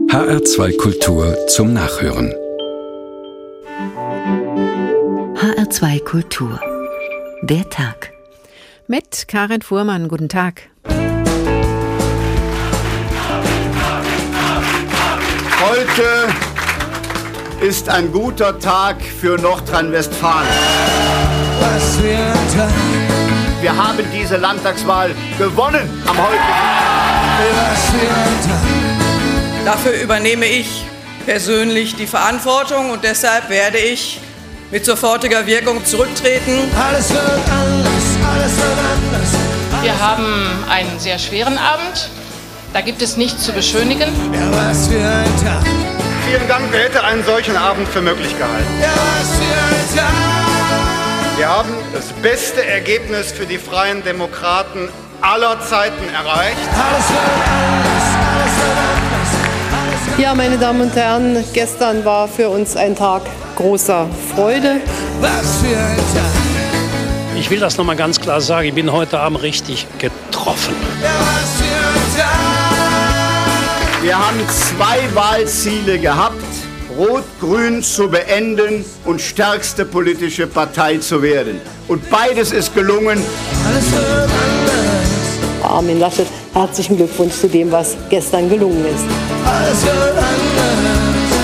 HR2 Kultur zum Nachhören. HR2 Kultur. Der Tag. Mit Karin Fuhrmann, guten Tag. Heute ist ein guter Tag für Nordrhein-Westfalen. Was für ein Tag. Wir haben diese Landtagswahl gewonnen am heutigen Tag. Was für ein Tag. Dafür übernehme ich persönlich die Verantwortung und deshalb werde ich mit sofortiger Wirkung zurücktreten. Alles wird anders, alles wird anders. Wir haben einen sehr schweren Abend. Da gibt es nichts zu beschönigen. Ja, was für ein Tag. Vielen Dank, wer hätte einen solchen Abend für möglich gehalten. Ja, was für ein Tag. Wir haben das beste Ergebnis für die Freien Demokraten aller Zeiten erreicht. Alles wird anders, alles wird anders. Ja, meine Damen und Herren, gestern war für uns ein Tag großer Freude. Was für ein Tag. Ich will das nochmal ganz klar sagen, ich bin heute Abend richtig getroffen. Ja, was für ein Tag. Wir haben 2 Wahlziele gehabt: Rot-Grün zu beenden und stärkste politische Partei zu werden. Und beides ist gelungen. Alles wird anders. Armin Laschet, herzlichen Glückwunsch zu dem, was gestern gelungen ist. Alles wird anders.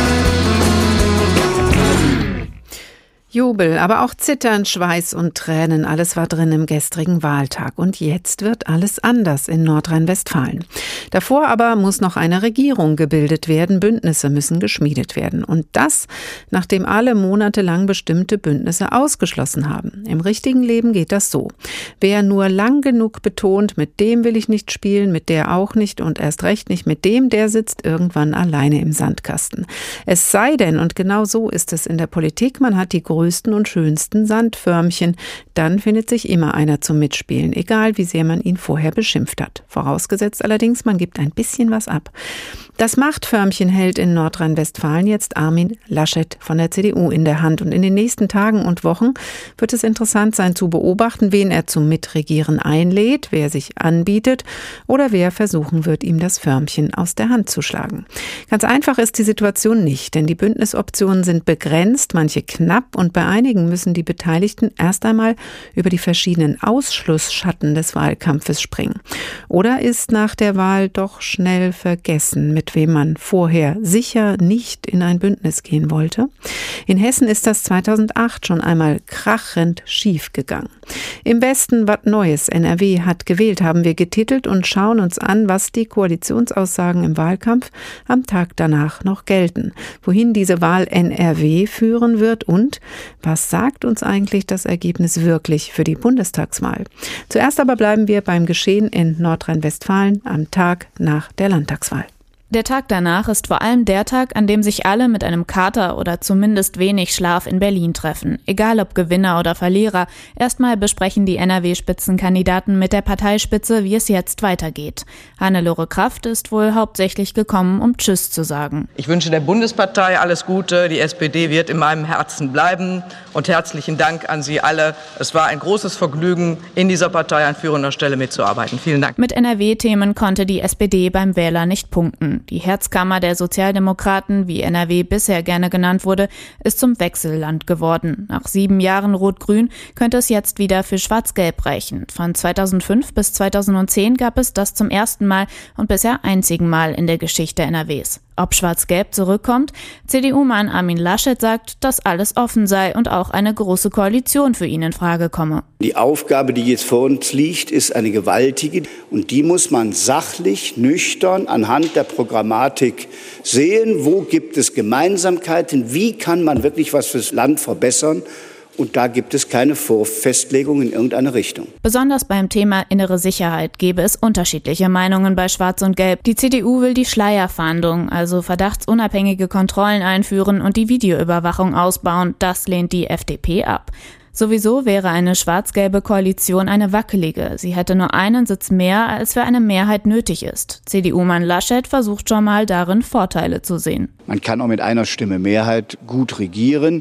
Jubel, aber auch Zittern, Schweiß und Tränen, alles war drin im gestrigen Wahltag. Und jetzt wird alles anders in Nordrhein-Westfalen. Davor aber muss noch eine Regierung gebildet werden, Bündnisse müssen geschmiedet werden. Und das, nachdem alle monatelang bestimmte Bündnisse ausgeschlossen haben. Im richtigen Leben geht das so. Wer nur lang genug betont, mit dem will ich nicht spielen, mit der auch nicht und erst recht nicht mit dem, der sitzt irgendwann alleine im Sandkasten. Es sei denn, und genau so ist es in der Politik, man hat die größten und schönsten Sandförmchen, dann findet sich immer einer zum Mitspielen, egal wie sehr man ihn vorher beschimpft hat. Vorausgesetzt allerdings, man gibt ein bisschen was ab. Das Machtförmchen hält in Nordrhein-Westfalen jetzt Armin Laschet von der CDU in der Hand. Und in den nächsten Tagen und Wochen wird es interessant sein zu beobachten, wen er zum Mitregieren einlädt, wer sich anbietet oder wer versuchen wird, ihm das Förmchen aus der Hand zu schlagen. Ganz einfach ist die Situation nicht, denn die Bündnisoptionen sind begrenzt, manche knapp und bei einigen müssen die Beteiligten erst einmal über die verschiedenen Ausschlussschatten des Wahlkampfes springen. Oder ist nach der Wahl doch schnell vergessen, mit wem man vorher sicher nicht in ein Bündnis gehen wollte? In Hessen ist das 2008 schon einmal krachend schief gegangen. Im Westen was Neues, NRW hat gewählt, haben wir getitelt und schauen uns an, was die Koalitionsaussagen im Wahlkampf am Tag danach noch gelten, wohin diese Wahl NRW führen wird und was sagt uns eigentlich das Ergebnis wirklich für die Bundestagswahl. Zuerst aber bleiben wir beim Geschehen in Nordrhein-Westfalen am Tag nach der Landtagswahl. Der Tag danach ist vor allem der Tag, an dem sich alle mit einem Kater oder zumindest wenig Schlaf in Berlin treffen. Egal ob Gewinner oder Verlierer, erstmal besprechen die NRW-Spitzenkandidaten mit der Parteispitze, wie es jetzt weitergeht. Hannelore Kraft ist wohl hauptsächlich gekommen, um Tschüss zu sagen. Ich wünsche der Bundespartei alles Gute. Die SPD wird in meinem Herzen bleiben. Und herzlichen Dank an Sie alle. Es war ein großes Vergnügen, in dieser Partei an führender Stelle mitzuarbeiten. Vielen Dank. Mit NRW-Themen konnte die SPD beim Wähler nicht punkten. Die Herzkammer der Sozialdemokraten, wie NRW bisher gerne genannt wurde, ist zum Wechselland geworden. Nach 7 Jahren Rot-Grün könnte es jetzt wieder für Schwarz-Gelb reichen. Von 2005 bis 2010 gab es das zum ersten Mal und bisher einzigen Mal in der Geschichte NRWs. Ob Schwarz-Gelb zurückkommt? CDU-Mann Armin Laschet sagt, dass alles offen sei und auch eine große Koalition für ihn in Frage komme. Die Aufgabe, die jetzt vor uns liegt, ist eine gewaltige. Und die muss man sachlich, nüchtern anhand der Programmatik sehen. Wo gibt es Gemeinsamkeiten? Wie kann man wirklich was fürs Land verbessern? Und da gibt es keine Vorfestlegung in irgendeine Richtung. Besonders beim Thema innere Sicherheit gäbe es unterschiedliche Meinungen bei Schwarz und Gelb. Die CDU will die Schleierfahndung, also verdachtsunabhängige Kontrollen einführen und die Videoüberwachung ausbauen. Das lehnt die FDP ab. Sowieso wäre eine schwarz-gelbe Koalition eine wackelige. Sie hätte nur einen Sitz mehr, als für eine Mehrheit nötig ist. CDU-Mann Laschet versucht schon mal darin Vorteile zu sehen. Man kann auch mit einer Stimme Mehrheit gut regieren.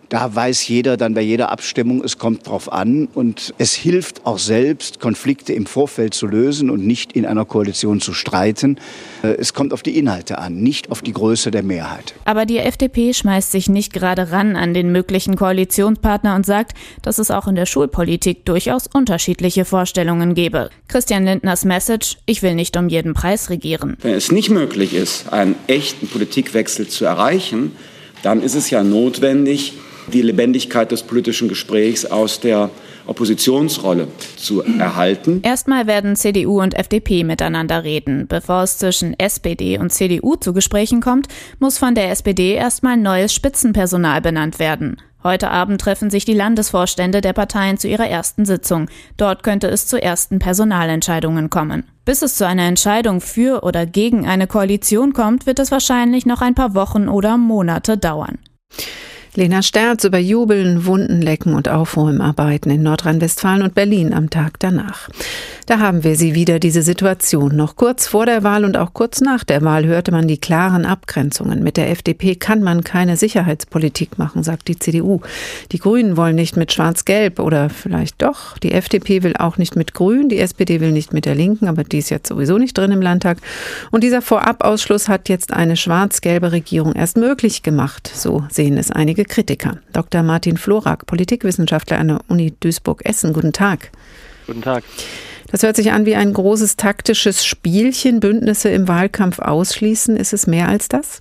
Da weiß jeder dann bei jeder Abstimmung, es kommt drauf an. Und es hilft auch selbst, Konflikte im Vorfeld zu lösen und nicht in einer Koalition zu streiten. Es kommt auf die Inhalte an, nicht auf die Größe der Mehrheit. Aber die FDP schmeißt sich nicht gerade ran an den möglichen Koalitionspartner und sagt, dass es auch in der Schulpolitik durchaus unterschiedliche Vorstellungen gebe. Christian Lindners Message: Ich will nicht um jeden Preis regieren. Wenn es nicht möglich ist, einen echten Politikwechsel zu erreichen, dann ist es ja notwendig, die Lebendigkeit des politischen Gesprächs aus der Oppositionsrolle zu erhalten. Erstmal werden CDU und FDP miteinander reden. Bevor es zwischen SPD und CDU zu Gesprächen kommt, muss von der SPD erstmal neues Spitzenpersonal benannt werden. Heute Abend treffen sich die Landesvorstände der Parteien zu ihrer ersten Sitzung. Dort könnte es zu ersten Personalentscheidungen kommen. Bis es zu einer Entscheidung für oder gegen eine Koalition kommt, wird es wahrscheinlich noch ein paar Wochen oder Monate dauern. Lena Sterz über Jubeln, Wundenlecken und Aufräumarbeiten in Nordrhein-Westfalen und Berlin am Tag danach. Da haben wir sie wieder, diese Situation. Noch kurz vor der Wahl und auch kurz nach der Wahl hörte man die klaren Abgrenzungen. Mit der FDP kann man keine Sicherheitspolitik machen, sagt die CDU. Die Grünen wollen nicht mit Schwarz-Gelb oder vielleicht doch. Die FDP will auch nicht mit Grün, die SPD will nicht mit der Linken, aber die ist jetzt sowieso nicht drin im Landtag. Und dieser Vorabausschluss hat jetzt eine schwarz-gelbe Regierung erst möglich gemacht. So sehen es einige Kritiker. Dr. Martin Florak, Politikwissenschaftler an der Uni Duisburg-Essen. Guten Tag. Guten Tag. Das hört sich an wie ein großes taktisches Spielchen, Bündnisse im Wahlkampf ausschließen. Ist es mehr als das?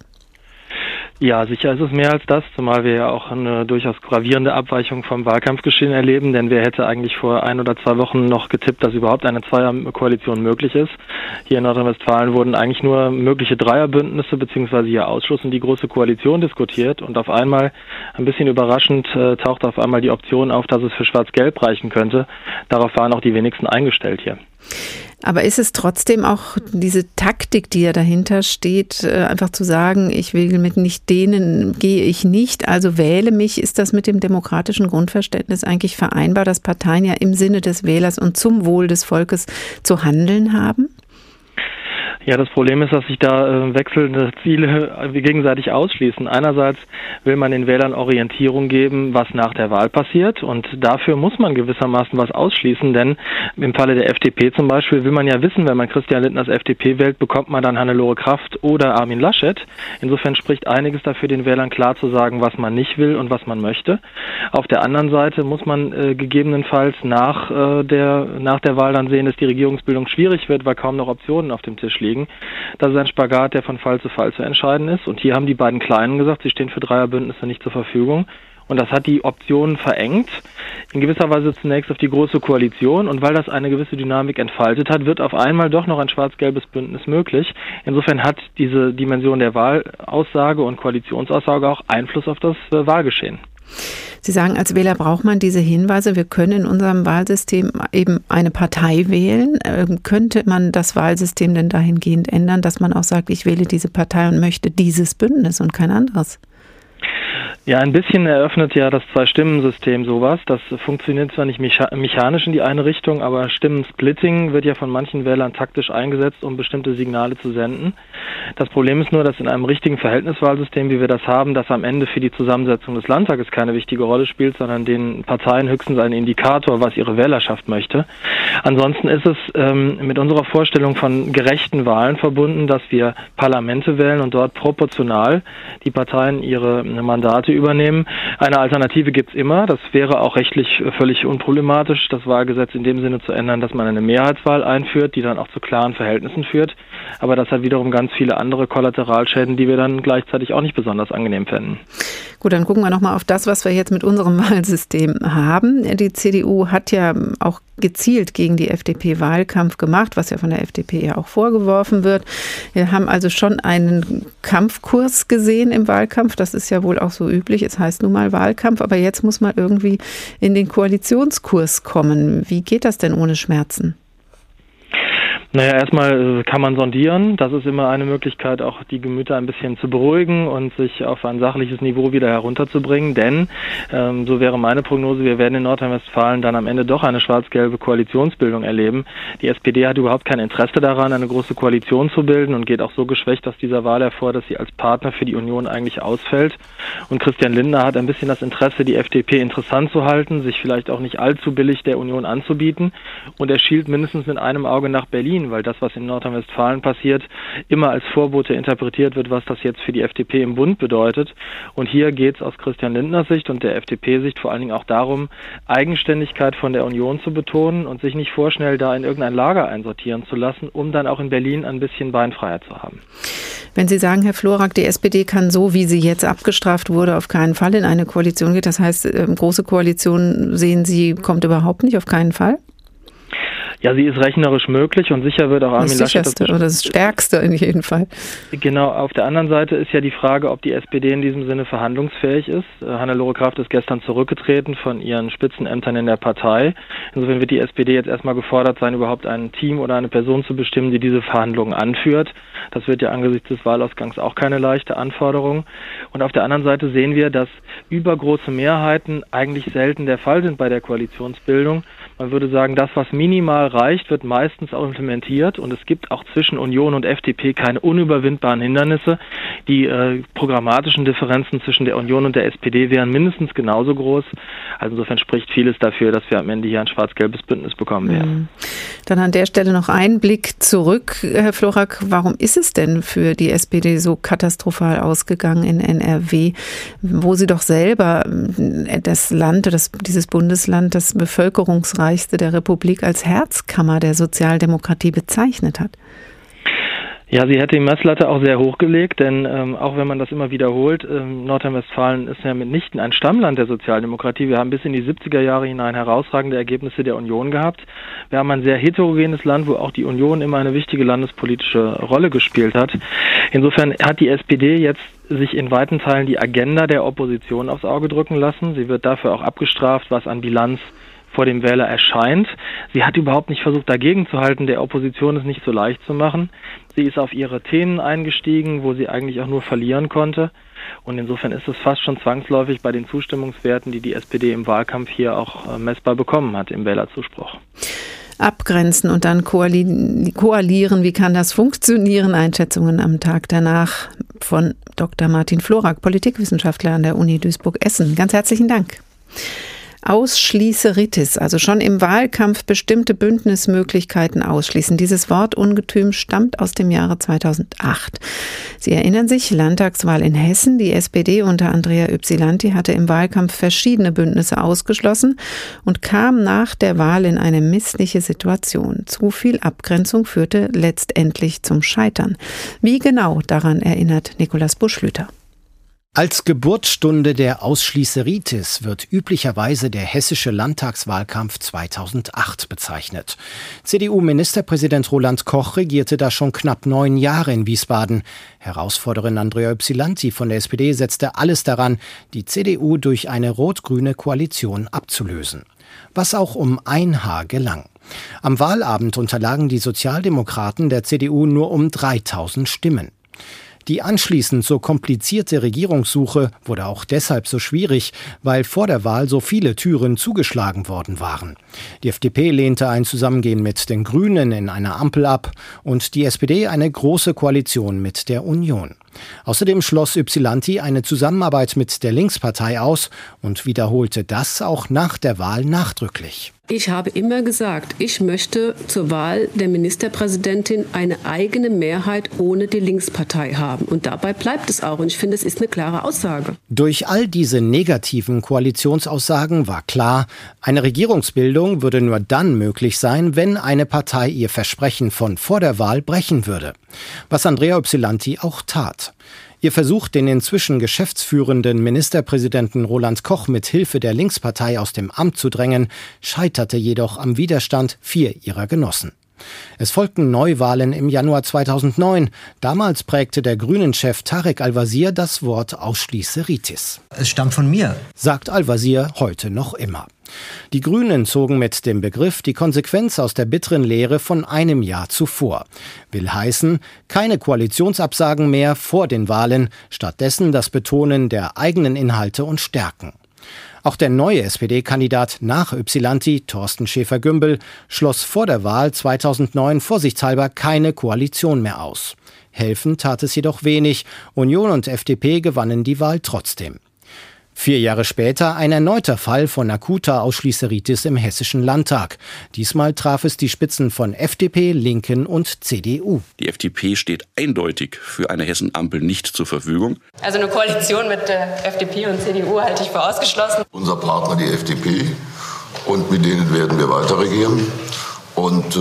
Ja, sicher ist es mehr als das, zumal wir ja auch eine durchaus gravierende Abweichung vom Wahlkampfgeschehen erleben, denn wer hätte eigentlich vor 1 oder 2 Wochen noch getippt, dass überhaupt eine Zweierkoalition möglich ist. Hier in Nordrhein-Westfalen wurden eigentlich nur mögliche Dreierbündnisse bzw. ihr Ausschluss und die Große Koalition diskutiert und auf einmal, ein bisschen überraschend, taucht auf einmal die Option auf, dass es für Schwarz-Gelb reichen könnte. Darauf waren auch die wenigsten eingestellt hier. Aber ist es trotzdem auch diese Taktik, die ja dahinter steht, einfach zu sagen, ich will mit nicht denen, gehe ich nicht, also wähle mich, ist das mit dem demokratischen Grundverständnis eigentlich vereinbar, dass Parteien ja im Sinne des Wählers und zum Wohl des Volkes zu handeln haben? Ja, das Problem ist, dass sich da wechselnde Ziele gegenseitig ausschließen. Einerseits will man den Wählern Orientierung geben, was nach der Wahl passiert, und dafür muss man gewissermaßen was ausschließen, denn im Falle der FDP zum Beispiel will man ja wissen, wenn man Christian Lindners FDP wählt, bekommt man dann Hannelore Kraft oder Armin Laschet. Insofern spricht einiges dafür, den Wählern klar zu sagen, was man nicht will und was man möchte. Auf der anderen Seite muss man gegebenenfalls nach der Wahl dann sehen, dass die Regierungsbildung schwierig wird, weil kaum noch Optionen auf dem Tisch liegen. Das ist ein Spagat, der von Fall zu Fall zu entscheiden ist. Und hier haben die beiden Kleinen gesagt, sie stehen für Dreierbündnisse nicht zur Verfügung. Und das hat die Optionen verengt, in gewisser Weise zunächst auf die Große Koalition. Und weil das eine gewisse Dynamik entfaltet hat, wird auf einmal doch noch ein schwarz-gelbes Bündnis möglich. Insofern hat diese Dimension der Wahlaussage und Koalitionsaussage auch Einfluss auf das Wahlgeschehen. Sie sagen, als Wähler braucht man diese Hinweise. Wir können in unserem Wahlsystem eben eine Partei wählen. Könnte man das Wahlsystem denn dahingehend ändern, dass man auch sagt, ich wähle diese Partei und möchte dieses Bündnis und kein anderes? Ja, ein bisschen eröffnet ja das Zwei-Stimmen-System sowas. Das funktioniert zwar nicht mechanisch in die eine Richtung, aber Stimmensplitting wird ja von manchen Wählern taktisch eingesetzt, um bestimmte Signale zu senden. Das Problem ist nur, dass in einem richtigen Verhältniswahlsystem, wie wir das haben, das am Ende für die Zusammensetzung des Landtages keine wichtige Rolle spielt, sondern den Parteien höchstens ein Indikator, was ihre Wählerschaft möchte. Ansonsten ist es mit unserer Vorstellung von gerechten Wahlen verbunden, dass wir Parlamente wählen und dort proportional die Parteien ihre Mandate übernehmen. Eine Alternative gibt's immer. Das wäre auch rechtlich völlig unproblematisch, das Wahlgesetz in dem Sinne zu ändern, dass man eine Mehrheitswahl einführt, die dann auch zu klaren Verhältnissen führt. Aber das hat wiederum ganz viele andere Kollateralschäden, die wir dann gleichzeitig auch nicht besonders angenehm fänden. Gut, dann gucken wir nochmal auf das, was wir jetzt mit unserem Wahlsystem haben. Die CDU hat ja auch gezielt gegen die FDP Wahlkampf gemacht, was ja von der FDP ja auch vorgeworfen wird. Wir haben also schon einen Kampfkurs gesehen im Wahlkampf. Das ist ja wohl auch so üblich. Es heißt nun mal Wahlkampf, aber jetzt muss man irgendwie in den Koalitionskurs kommen. Wie geht das denn ohne Schmerzen? Naja, erstmal kann man sondieren. Das ist immer eine Möglichkeit, auch die Gemüter ein bisschen zu beruhigen und sich auf ein sachliches Niveau wieder herunterzubringen. Denn, so wäre meine Prognose, wir werden in Nordrhein-Westfalen dann am Ende doch eine schwarz-gelbe Koalitionsbildung erleben. Die SPD hat überhaupt kein Interesse daran, eine große Koalition zu bilden und geht auch so geschwächt aus dieser Wahl hervor, dass sie als Partner für die Union eigentlich ausfällt. Und Christian Lindner hat ein bisschen das Interesse, die FDP interessant zu halten, sich vielleicht auch nicht allzu billig der Union anzubieten. Und er schielt mindestens mit einem Auge nach Berlin, weil das, was in Nordrhein-Westfalen passiert, immer als Vorbote interpretiert wird, was das jetzt für die FDP im Bund bedeutet. Und hier geht es aus Christian Lindners Sicht und der FDP-Sicht vor allen Dingen auch darum, Eigenständigkeit von der Union zu betonen und sich nicht vorschnell da in irgendein Lager einsortieren zu lassen, um dann auch in Berlin ein bisschen Beinfreiheit zu haben. Wenn Sie sagen, Herr Florack, die SPD kann so, wie sie jetzt abgestraft wurde, auf keinen Fall in eine Koalition gehen, das heißt, große Koalition sehen Sie, kommt überhaupt nicht, auf keinen Fall? Ja, sie ist rechnerisch möglich und sicher wird auch Armin Laschet das Stärkste in jedem Fall. Genau, auf der anderen Seite ist ja die Frage, ob die SPD in diesem Sinne verhandlungsfähig ist. Hannelore Kraft ist gestern zurückgetreten von ihren Spitzenämtern in der Partei. Insofern wird die SPD jetzt erstmal gefordert sein, überhaupt ein Team oder eine Person zu bestimmen, die diese Verhandlungen anführt. Das wird ja angesichts des Wahlausgangs auch keine leichte Anforderung. Und auf der anderen Seite sehen wir, dass übergroße Mehrheiten eigentlich selten der Fall sind bei der Koalitionsbildung. Man würde sagen, das, was minimal reicht, wird meistens auch implementiert und es gibt auch zwischen Union und FDP keine unüberwindbaren Hindernisse. Die programmatischen Differenzen zwischen der Union und der SPD wären mindestens genauso groß. Also insofern spricht vieles dafür, dass wir am Ende hier ein schwarz-gelbes Bündnis bekommen werden. Dann an der Stelle noch ein Blick zurück, Herr Florack. Warum ist es denn für die SPD so katastrophal ausgegangen in NRW, wo sie doch selber das Land, dieses Bundesland, das bevölkerungsreichste der Republik als Herzkammer der Sozialdemokratie bezeichnet hat? Ja, sie hätte die Messlatte auch sehr hochgelegt, denn auch wenn man das immer wiederholt, Nordrhein-Westfalen ist ja mitnichten ein Stammland der Sozialdemokratie. Wir haben bis in die 70er Jahre hinein herausragende Ergebnisse der Union gehabt. Wir haben ein sehr heterogenes Land, wo auch die Union immer eine wichtige landespolitische Rolle gespielt hat. Insofern hat die SPD jetzt sich in weiten Teilen die Agenda der Opposition aufs Auge drücken lassen. Sie wird dafür auch abgestraft, was an Bilanz vor dem Wähler erscheint. Sie hat überhaupt nicht versucht, dagegen zu halten, der Opposition es nicht so leicht zu machen. Sie ist auf ihre Themen eingestiegen, wo sie eigentlich auch nur verlieren konnte. Und insofern ist es fast schon zwangsläufig bei den Zustimmungswerten, die die SPD im Wahlkampf hier auch messbar bekommen hat im Wählerzuspruch. Abgrenzen und dann koalieren, wie kann das funktionieren? Einschätzungen am Tag danach von Dr. Martin Florack, Politikwissenschaftler an der Uni Duisburg-Essen. Ganz herzlichen Dank. Ausschließeritis, also schon im Wahlkampf bestimmte Bündnismöglichkeiten ausschließen. Dieses Wortungetüm stammt aus dem Jahre 2008. Sie erinnern sich, Landtagswahl in Hessen. Die SPD unter Andrea Ypsilanti hatte im Wahlkampf verschiedene Bündnisse ausgeschlossen und kam nach der Wahl in eine missliche Situation. Zu viel Abgrenzung führte letztendlich zum Scheitern. Wie genau, daran erinnert Nikolaus Buschlüter. Als Geburtsstunde der Ausschließeritis wird üblicherweise der hessische Landtagswahlkampf 2008 bezeichnet. CDU-Ministerpräsident Roland Koch regierte da schon knapp 9 Jahre in Wiesbaden. Herausforderin Andrea Ypsilanti von der SPD setzte alles daran, die CDU durch eine rot-grüne Koalition abzulösen. Was auch um ein Haar gelang. Am Wahlabend unterlagen die Sozialdemokraten der CDU nur um 3000 Stimmen. Die anschließend so komplizierte Regierungssuche wurde auch deshalb so schwierig, weil vor der Wahl so viele Türen zugeschlagen worden waren. Die FDP lehnte ein Zusammengehen mit den Grünen in einer Ampel ab und die SPD eine große Koalition mit der Union. Außerdem schloss Ypsilanti eine Zusammenarbeit mit der Linkspartei aus und wiederholte das auch nach der Wahl nachdrücklich. Ich habe immer gesagt, ich möchte zur Wahl der Ministerpräsidentin eine eigene Mehrheit ohne die Linkspartei haben. Und dabei bleibt es auch. Und ich finde, es ist eine klare Aussage. Durch all diese negativen Koalitionsaussagen war klar, eine Regierungsbildung würde nur dann möglich sein, wenn eine Partei ihr Versprechen von vor der Wahl brechen würde. Was Andrea Ypsilanti auch tat. Ihr Versuch, den inzwischen geschäftsführenden Ministerpräsidenten Roland Koch mit Hilfe der Linkspartei aus dem Amt zu drängen, scheiterte jedoch am Widerstand 4 ihrer Genossen. Es folgten Neuwahlen im Januar 2009. Damals prägte der Grünen-Chef Tarek Al-Wazir das Wort Ausschließeritis. Es stammt von mir, sagt Al-Wazir heute noch immer. Die Grünen zogen mit dem Begriff die Konsequenz aus der bitteren Lehre von einem Jahr zuvor. Will heißen, keine Koalitionsabsagen mehr vor den Wahlen, stattdessen das Betonen der eigenen Inhalte und Stärken. Auch der neue SPD-Kandidat nach Ypsilanti, Thorsten Schäfer-Gümbel, schloss vor der Wahl 2009 vorsichtshalber keine Koalition mehr aus. Helfen tat es jedoch wenig. Union und FDP gewannen die Wahl trotzdem. 4 Jahre später ein erneuter Fall von akuter Ausschließeritis im Hessischen Landtag. Diesmal traf es die Spitzen von FDP, Linken und CDU. Die FDP steht eindeutig für eine Hessen-Ampel nicht zur Verfügung. Also eine Koalition mit FDP und CDU halte ich für ausgeschlossen. Unser Partner die FDP und mit denen werden wir weiter regieren. Und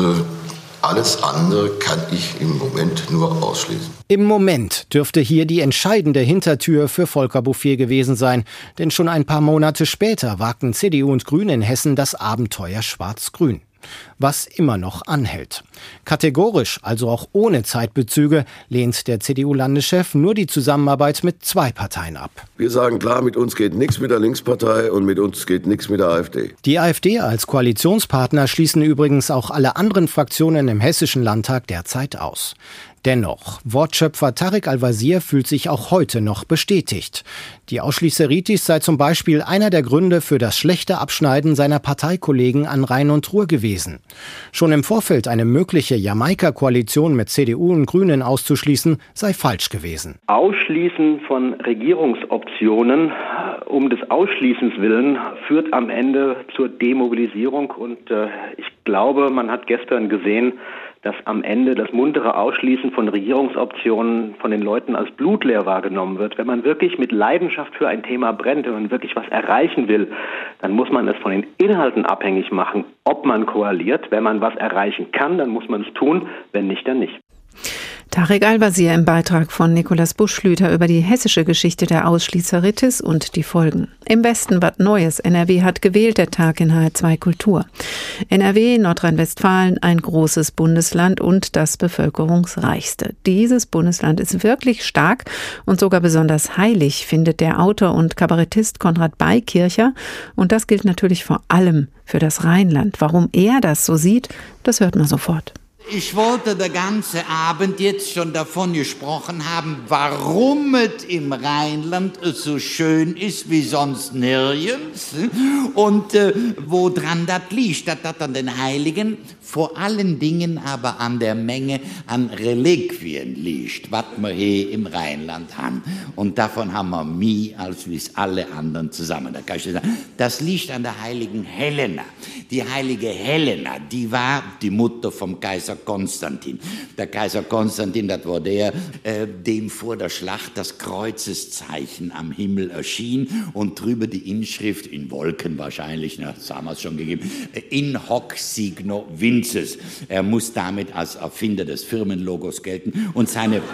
alles andere kann ich im Moment nur ausschließen. Im Moment dürfte hier die entscheidende Hintertür für Volker Bouffier gewesen sein. Denn schon ein paar Monate später wagten CDU und Grüne in Hessen das Abenteuer Schwarz-Grün. Was immer noch anhält. Kategorisch, also auch ohne Zeitbezüge, lehnt der CDU-Landeschef nur die Zusammenarbeit mit 2 Parteien ab. Wir sagen klar, mit uns geht nichts mit der Linkspartei und mit uns geht nichts mit der AfD. Die AfD als Koalitionspartner schließen übrigens auch alle anderen Fraktionen im Hessischen Landtag derzeit aus. Dennoch, Wortschöpfer Tarek Al-Wazir fühlt sich auch heute noch bestätigt. Die Ausschließeritis sei zum Beispiel einer der Gründe für das schlechte Abschneiden seiner Parteikollegen an Rhein und Ruhr gewesen. Schon im Vorfeld eine mögliche Jamaika-Koalition mit CDU und Grünen auszuschließen, sei falsch gewesen. Ausschließen von Regierungsoptionen um des Ausschließens willen führt am Ende zur Demobilisierung. Und ich glaube, man hat gestern gesehen, dass am Ende das muntere Ausschließen von Regierungsoptionen von den Leuten als blutleer wahrgenommen wird. Wenn man wirklich mit Leidenschaft für ein Thema brennt, wenn man wirklich was erreichen will, dann muss man es von den Inhalten abhängig machen, ob man koaliert. Wenn man was erreichen kann, dann muss man es tun, wenn nicht, dann nicht. Tarek Al-Wazir im Beitrag von Nikolaus Buschlüter über die hessische Geschichte der Ausschließeritis und die Folgen. Im Westen was Neues. NRW hat gewählt, der Tag in HR2 Kultur. NRW, Nordrhein-Westfalen, ein großes Bundesland und das bevölkerungsreichste. Dieses Bundesland ist wirklich stark und sogar besonders heilig, findet der Autor und Kabarettist Konrad Beikircher. Und das gilt natürlich vor allem für das Rheinland. Warum er das so sieht, das hört man sofort. Ich wollte den ganzen Abend jetzt schon davon gesprochen haben, warum es im Rheinland so schön ist wie sonst nirgends und woran das liegt. Das an den Heiligen, vor allen Dingen aber an der Menge an Reliquien liegt, was wir hier im Rheinland haben. Und davon haben wir mehr als wie alle anderen zusammen. Da kann ich sagen, das liegt an der heiligen Helena. Die heilige Helena, die war die Mutter vom Kaiser Konstantin. Der Kaiser Konstantin, das war der, dem vor der Schlacht das Kreuzeszeichen am Himmel erschien und drüber die Inschrift, in Wolken wahrscheinlich, das haben wir es schon gegeben, in hoc signo vinces. Er muss damit als Erfinder des Firmenlogos gelten und seine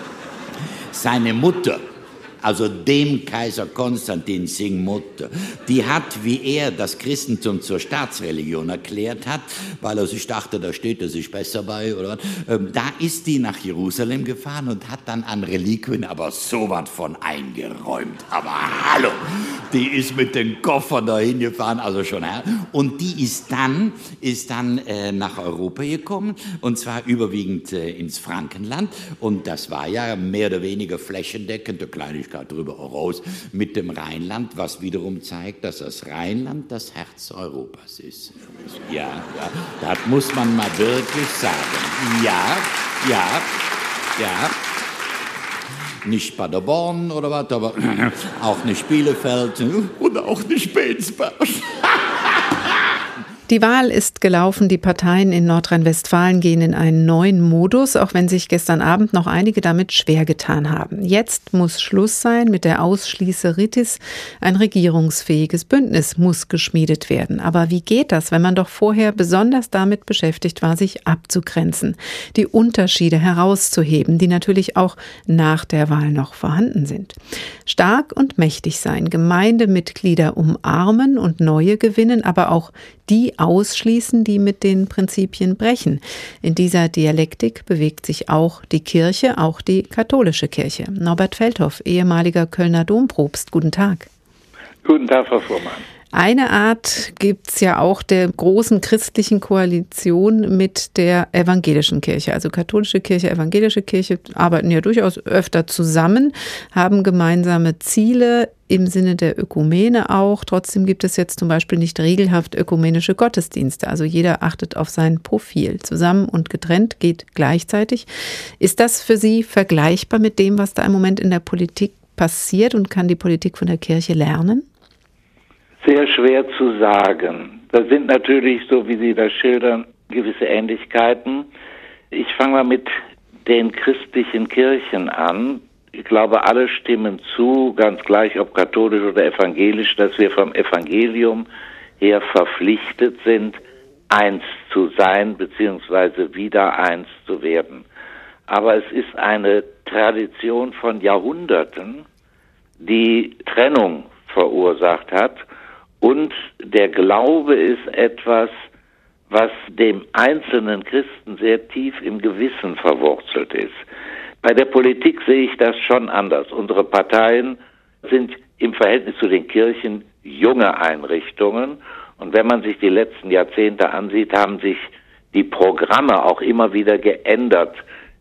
Mutter, also dem Kaiser Konstantin sing Mutter, die hat, wie er das Christentum zur Staatsreligion erklärt hat, weil er sich dachte, da steht er sich besser bei, oder da ist die nach Jerusalem gefahren und hat dann an Reliquien aber so was von eingeräumt. Aber hallo, die ist mit den Koffern dahin gefahren, also schon, und die ist dann nach Europa gekommen, und zwar überwiegend ins Frankenland, und das war ja mehr oder weniger flächendeckend, eine Kleinigkeit darüber raus mit dem Rheinland, was wiederum zeigt, dass das Rheinland das Herz Europas ist. Ja, das muss man mal wirklich sagen. Ja. Nicht Paderborn oder was, aber auch nicht Bielefeld und auch nicht Bensberg. Die Wahl ist gelaufen. Die Parteien in Nordrhein-Westfalen gehen in einen neuen Modus, auch wenn sich gestern Abend noch einige damit schwer getan haben. Jetzt muss Schluss sein mit der Ausschließeritis. Ein regierungsfähiges Bündnis muss geschmiedet werden. Aber wie geht das, wenn man doch vorher besonders damit beschäftigt war, sich abzugrenzen, die Unterschiede herauszuheben, die natürlich auch nach der Wahl noch vorhanden sind? Stark und mächtig sein, Gemeindemitglieder umarmen und neue gewinnen, aber auch die ausschließen, die mit den Prinzipien brechen. In dieser Dialektik bewegt sich auch die Kirche, auch die katholische Kirche. Norbert Feldhoff, ehemaliger Kölner Dompropst, guten Tag. Guten Tag, Frau Fuhrmann. Eine Art gibt's ja auch der großen christlichen Koalition mit der evangelischen Kirche. Also katholische Kirche, evangelische Kirche arbeiten ja durchaus öfter zusammen, haben gemeinsame Ziele im Sinne der Ökumene auch. Trotzdem gibt es jetzt zum Beispiel nicht regelhaft ökumenische Gottesdienste. Also jeder achtet auf sein Profil. Zusammen und getrennt geht gleichzeitig. Ist das für Sie vergleichbar mit dem, was da im Moment in der Politik passiert, und kann die Politik von der Kirche lernen? Sehr schwer zu sagen. Da sind natürlich, so wie Sie das schildern, gewisse Ähnlichkeiten. Ich fange mal mit den christlichen Kirchen an. Ich glaube, alle stimmen zu, ganz gleich ob katholisch oder evangelisch, dass wir vom Evangelium her verpflichtet sind, eins zu sein, beziehungsweise wieder eins zu werden. Aber es ist eine Tradition von Jahrhunderten, die Trennung verursacht hat. Und der Glaube ist etwas, was dem einzelnen Christen sehr tief im Gewissen verwurzelt ist. Bei der Politik sehe ich das schon anders. Unsere Parteien sind im Verhältnis zu den Kirchen junge Einrichtungen. Und wenn man sich die letzten Jahrzehnte ansieht, haben sich die Programme auch immer wieder geändert,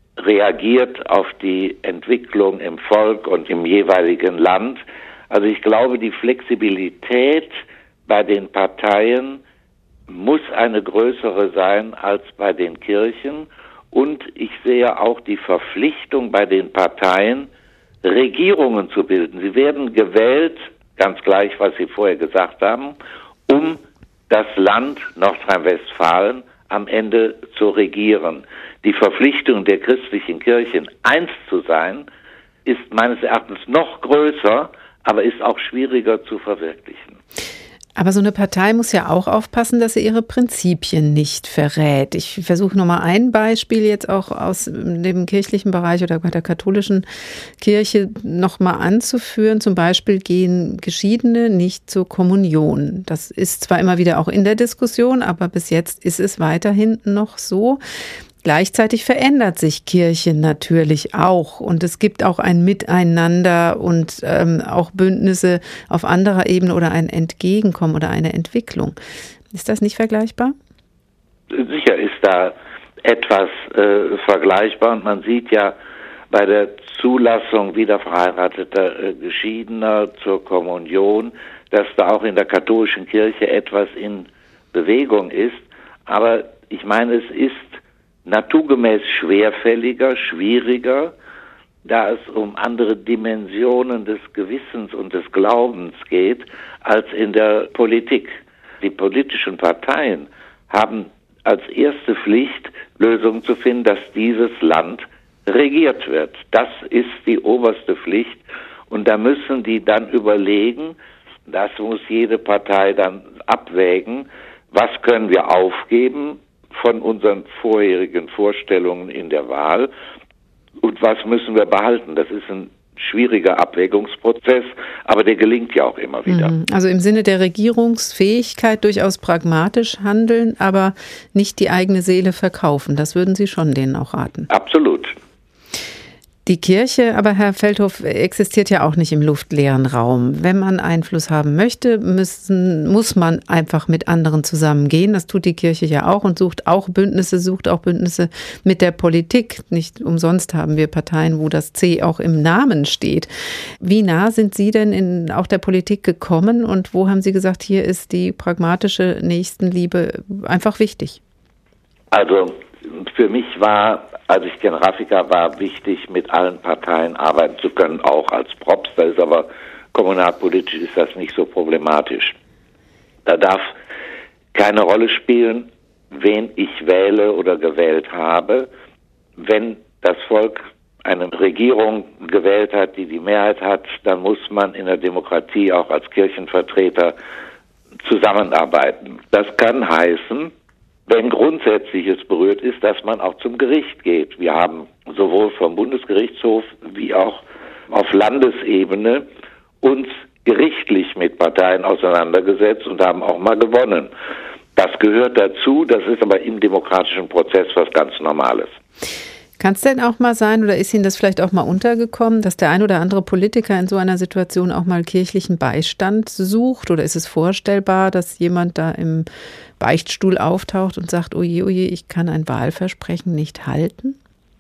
reagiert auf die Entwicklung im Volk und im jeweiligen Land. Also ich glaube, die Flexibilität bei den Parteien muss eine größere sein als bei den Kirchen. Und ich sehe auch die Verpflichtung bei den Parteien, Regierungen zu bilden. Sie werden gewählt, ganz gleich, was Sie vorher gesagt haben, um das Land Nordrhein-Westfalen am Ende zu regieren. Die Verpflichtung der christlichen Kirchen, eins zu sein, ist meines Erachtens noch größer, aber ist auch schwieriger zu verwirklichen. Aber so eine Partei muss ja auch aufpassen, dass sie ihre Prinzipien nicht verrät. Ich versuche nochmal ein Beispiel jetzt auch aus dem kirchlichen Bereich oder bei der katholischen Kirche nochmal anzuführen. Zum Beispiel gehen Geschiedene nicht zur Kommunion. Das ist zwar immer wieder auch in der Diskussion, aber bis jetzt ist es weiterhin noch so. Gleichzeitig verändert sich Kirche natürlich auch, und es gibt auch ein Miteinander und auch Bündnisse auf anderer Ebene oder ein Entgegenkommen oder eine Entwicklung. Ist das nicht vergleichbar? Sicher ist da etwas vergleichbar, und man sieht ja bei der Zulassung wiederverheirateter Geschiedener zur Kommunion, dass da auch in der katholischen Kirche etwas in Bewegung ist. Aber ich meine, es ist naturgemäß schwerfälliger, schwieriger, da es um andere Dimensionen des Gewissens und des Glaubens geht, als in der Politik. Die politischen Parteien haben als erste Pflicht, Lösungen zu finden, dass dieses Land regiert wird. Das ist die oberste Pflicht, und da müssen die dann überlegen, das muss jede Partei dann abwägen, was können wir aufgeben von unseren vorherigen Vorstellungen in der Wahl und was müssen wir behalten. Das ist ein schwieriger Abwägungsprozess, aber der gelingt ja auch immer wieder. Also im Sinne der Regierungsfähigkeit durchaus pragmatisch handeln, aber nicht die eigene Seele verkaufen. Das würden Sie schon denen auch raten? Absolut. Die Kirche, aber Herr Feldhoff, existiert ja auch nicht im luftleeren Raum. Wenn man Einfluss haben möchte, muss man einfach mit anderen zusammengehen. Das tut die Kirche ja auch und sucht auch Bündnisse mit der Politik. Nicht umsonst haben wir Parteien, wo das C auch im Namen steht. Wie nah sind Sie denn in auch der Politik gekommen, und wo haben Sie gesagt, hier ist die pragmatische Nächstenliebe einfach wichtig? Also für mich war, als ich Generalvikar war, wichtig, mit allen Parteien arbeiten zu können, auch als Props. Das ist aber kommunalpolitisch ist das nicht so problematisch. Da darf keine Rolle spielen, wen ich wähle oder gewählt habe. Wenn das Volk eine Regierung gewählt hat, die die Mehrheit hat, dann muss man in der Demokratie auch als Kirchenvertreter zusammenarbeiten. Das kann heißen, wenn Grundsätzliches berührt ist, dass man auch zum Gericht geht. Wir haben sowohl vom Bundesgerichtshof wie auch auf Landesebene uns gerichtlich mit Parteien auseinandergesetzt und haben auch mal gewonnen. Das gehört dazu, das ist aber im demokratischen Prozess was ganz Normales. Kann es denn auch mal sein, oder ist Ihnen das vielleicht auch mal untergekommen, dass der ein oder andere Politiker in so einer Situation auch mal kirchlichen Beistand sucht? Oder ist es vorstellbar, dass jemand da im Beichtstuhl auftaucht und sagt, oje, oje, ich kann ein Wahlversprechen nicht halten?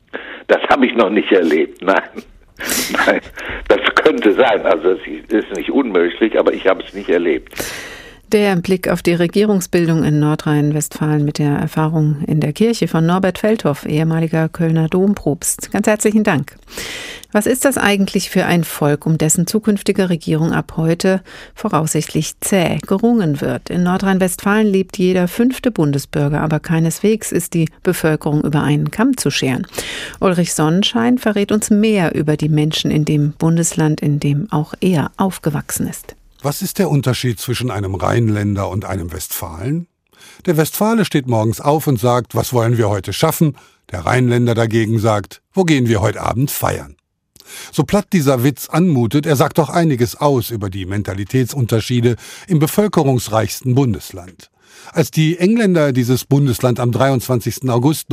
Das habe ich noch nicht erlebt, nein. Nein, das könnte sein, also es ist nicht unmöglich, aber ich habe es nicht erlebt. Der Blick auf die Regierungsbildung in Nordrhein-Westfalen mit der Erfahrung in der Kirche von Norbert Feldhoff, ehemaliger Kölner Dompropst. Ganz herzlichen Dank. Was ist das eigentlich für ein Volk, um dessen zukünftige Regierung ab heute voraussichtlich zäh gerungen wird? In Nordrhein-Westfalen lebt jeder 5. Bundesbürger, aber keineswegs ist die Bevölkerung über einen Kamm zu scheren. Ulrich Sonnenschein verrät uns mehr über die Menschen in dem Bundesland, in dem auch er aufgewachsen ist. Was ist der Unterschied zwischen einem Rheinländer und einem Westfalen? Der Westfale steht morgens auf und sagt, was wollen wir heute schaffen? Der Rheinländer dagegen sagt, wo gehen wir heute Abend feiern? So platt dieser Witz anmutet, er sagt doch einiges aus über die Mentalitätsunterschiede im bevölkerungsreichsten Bundesland. Als die Engländer dieses Bundesland am 23. August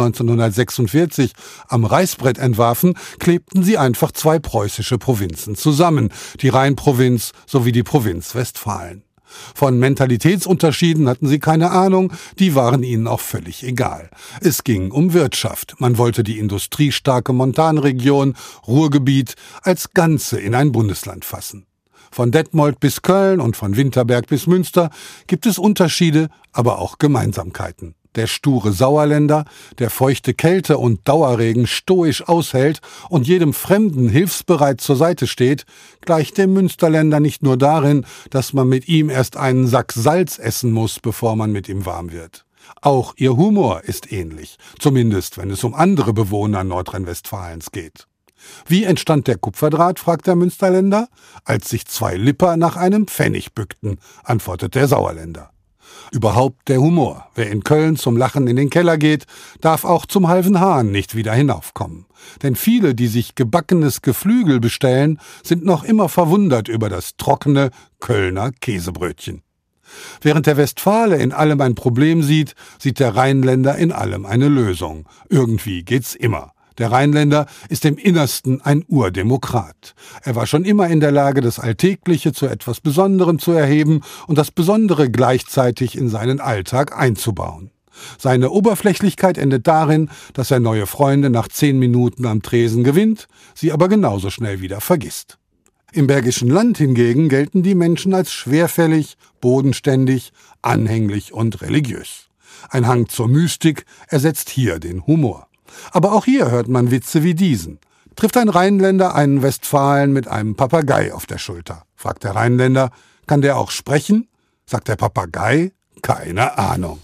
1946 am Reißbrett entwarfen, klebten sie einfach 2 preußische Provinzen zusammen, die Rheinprovinz sowie die Provinz Westfalen. Von Mentalitätsunterschieden hatten sie keine Ahnung, die waren ihnen auch völlig egal. Es ging um Wirtschaft. Man wollte die industriestarke Montanregion, Ruhrgebiet, als Ganze in ein Bundesland fassen. Von Detmold bis Köln und von Winterberg bis Münster gibt es Unterschiede, aber auch Gemeinsamkeiten. Der sture Sauerländer, der feuchte Kälte und Dauerregen stoisch aushält und jedem Fremden hilfsbereit zur Seite steht, gleicht dem Münsterländer nicht nur darin, dass man mit ihm erst einen Sack Salz essen muss, bevor man mit ihm warm wird. Auch ihr Humor ist ähnlich, zumindest wenn es um andere Bewohner Nordrhein-Westfalens geht. Wie entstand der Kupferdraht, fragt der Münsterländer? Als sich 2 Lipper nach einem Pfennig bückten, antwortet der Sauerländer. Überhaupt der Humor. Wer in Köln zum Lachen in den Keller geht, darf auch zum halben Hahn nicht wieder hinaufkommen. Denn viele, die sich gebackenes Geflügel bestellen, sind noch immer verwundert über das trockene Kölner Käsebrötchen. Während der Westfale in allem ein Problem sieht, sieht der Rheinländer in allem eine Lösung. Irgendwie geht's immer. Der Rheinländer ist im Innersten ein Urdemokrat. Er war schon immer in der Lage, das Alltägliche zu etwas Besonderem zu erheben und das Besondere gleichzeitig in seinen Alltag einzubauen. Seine Oberflächlichkeit endet darin, dass er neue Freunde nach 10 Minuten am Tresen gewinnt, sie aber genauso schnell wieder vergisst. Im Bergischen Land hingegen gelten die Menschen als schwerfällig, bodenständig, anhänglich und religiös. Ein Hang zur Mystik ersetzt hier den Humor. Aber auch hier hört man Witze wie diesen. Trifft ein Rheinländer einen Westfalen mit einem Papagei auf der Schulter? Fragt der Rheinländer, kann der auch sprechen? Sagt der Papagei, keine Ahnung.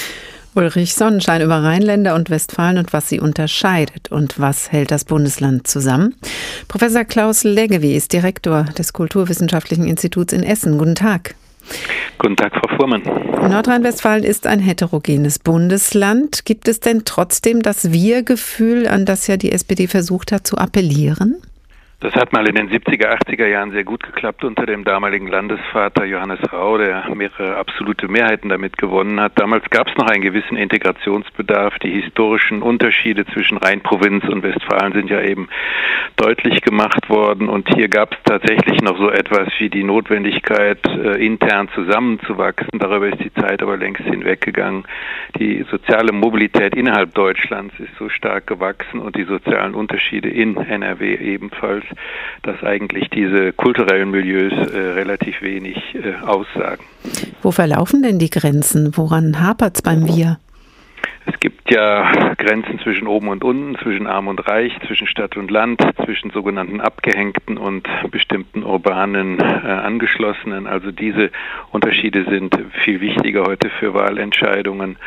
Ulrich Sonnenschein über Rheinländer und Westfalen und was sie unterscheidet und was hält das Bundesland zusammen. Professor Klaus Leggevi ist Direktor des Kulturwissenschaftlichen Instituts in Essen. Guten Tag. Guten Tag, Frau Fuhrmann. Nordrhein-Westfalen ist ein heterogenes Bundesland. Gibt es denn trotzdem das Wir-Gefühl, an das ja die SPD versucht hat zu appellieren? Das hat mal in den 70er, 80er Jahren sehr gut geklappt unter dem damaligen Landesvater Johannes Rau, der mehrere absolute Mehrheiten damit gewonnen hat. Damals gab es noch einen gewissen Integrationsbedarf. Die historischen Unterschiede zwischen Rheinprovinz und Westfalen sind ja eben deutlich gemacht worden. Und hier gab es tatsächlich noch so etwas wie die Notwendigkeit, intern zusammenzuwachsen. Darüber ist die Zeit aber längst hinweggegangen. Die soziale Mobilität innerhalb Deutschlands ist so stark gewachsen und die sozialen Unterschiede in NRW ebenfalls, dass eigentlich diese kulturellen Milieus relativ wenig aussagen. Wo verlaufen denn die Grenzen? Woran hapert's beim Wir? Es gibt ja Grenzen zwischen oben und unten, zwischen arm und reich, zwischen Stadt und Land, zwischen sogenannten Abgehängten und bestimmten urbanen Angeschlossenen. Also diese Unterschiede sind viel wichtiger heute für Wahlentscheidungen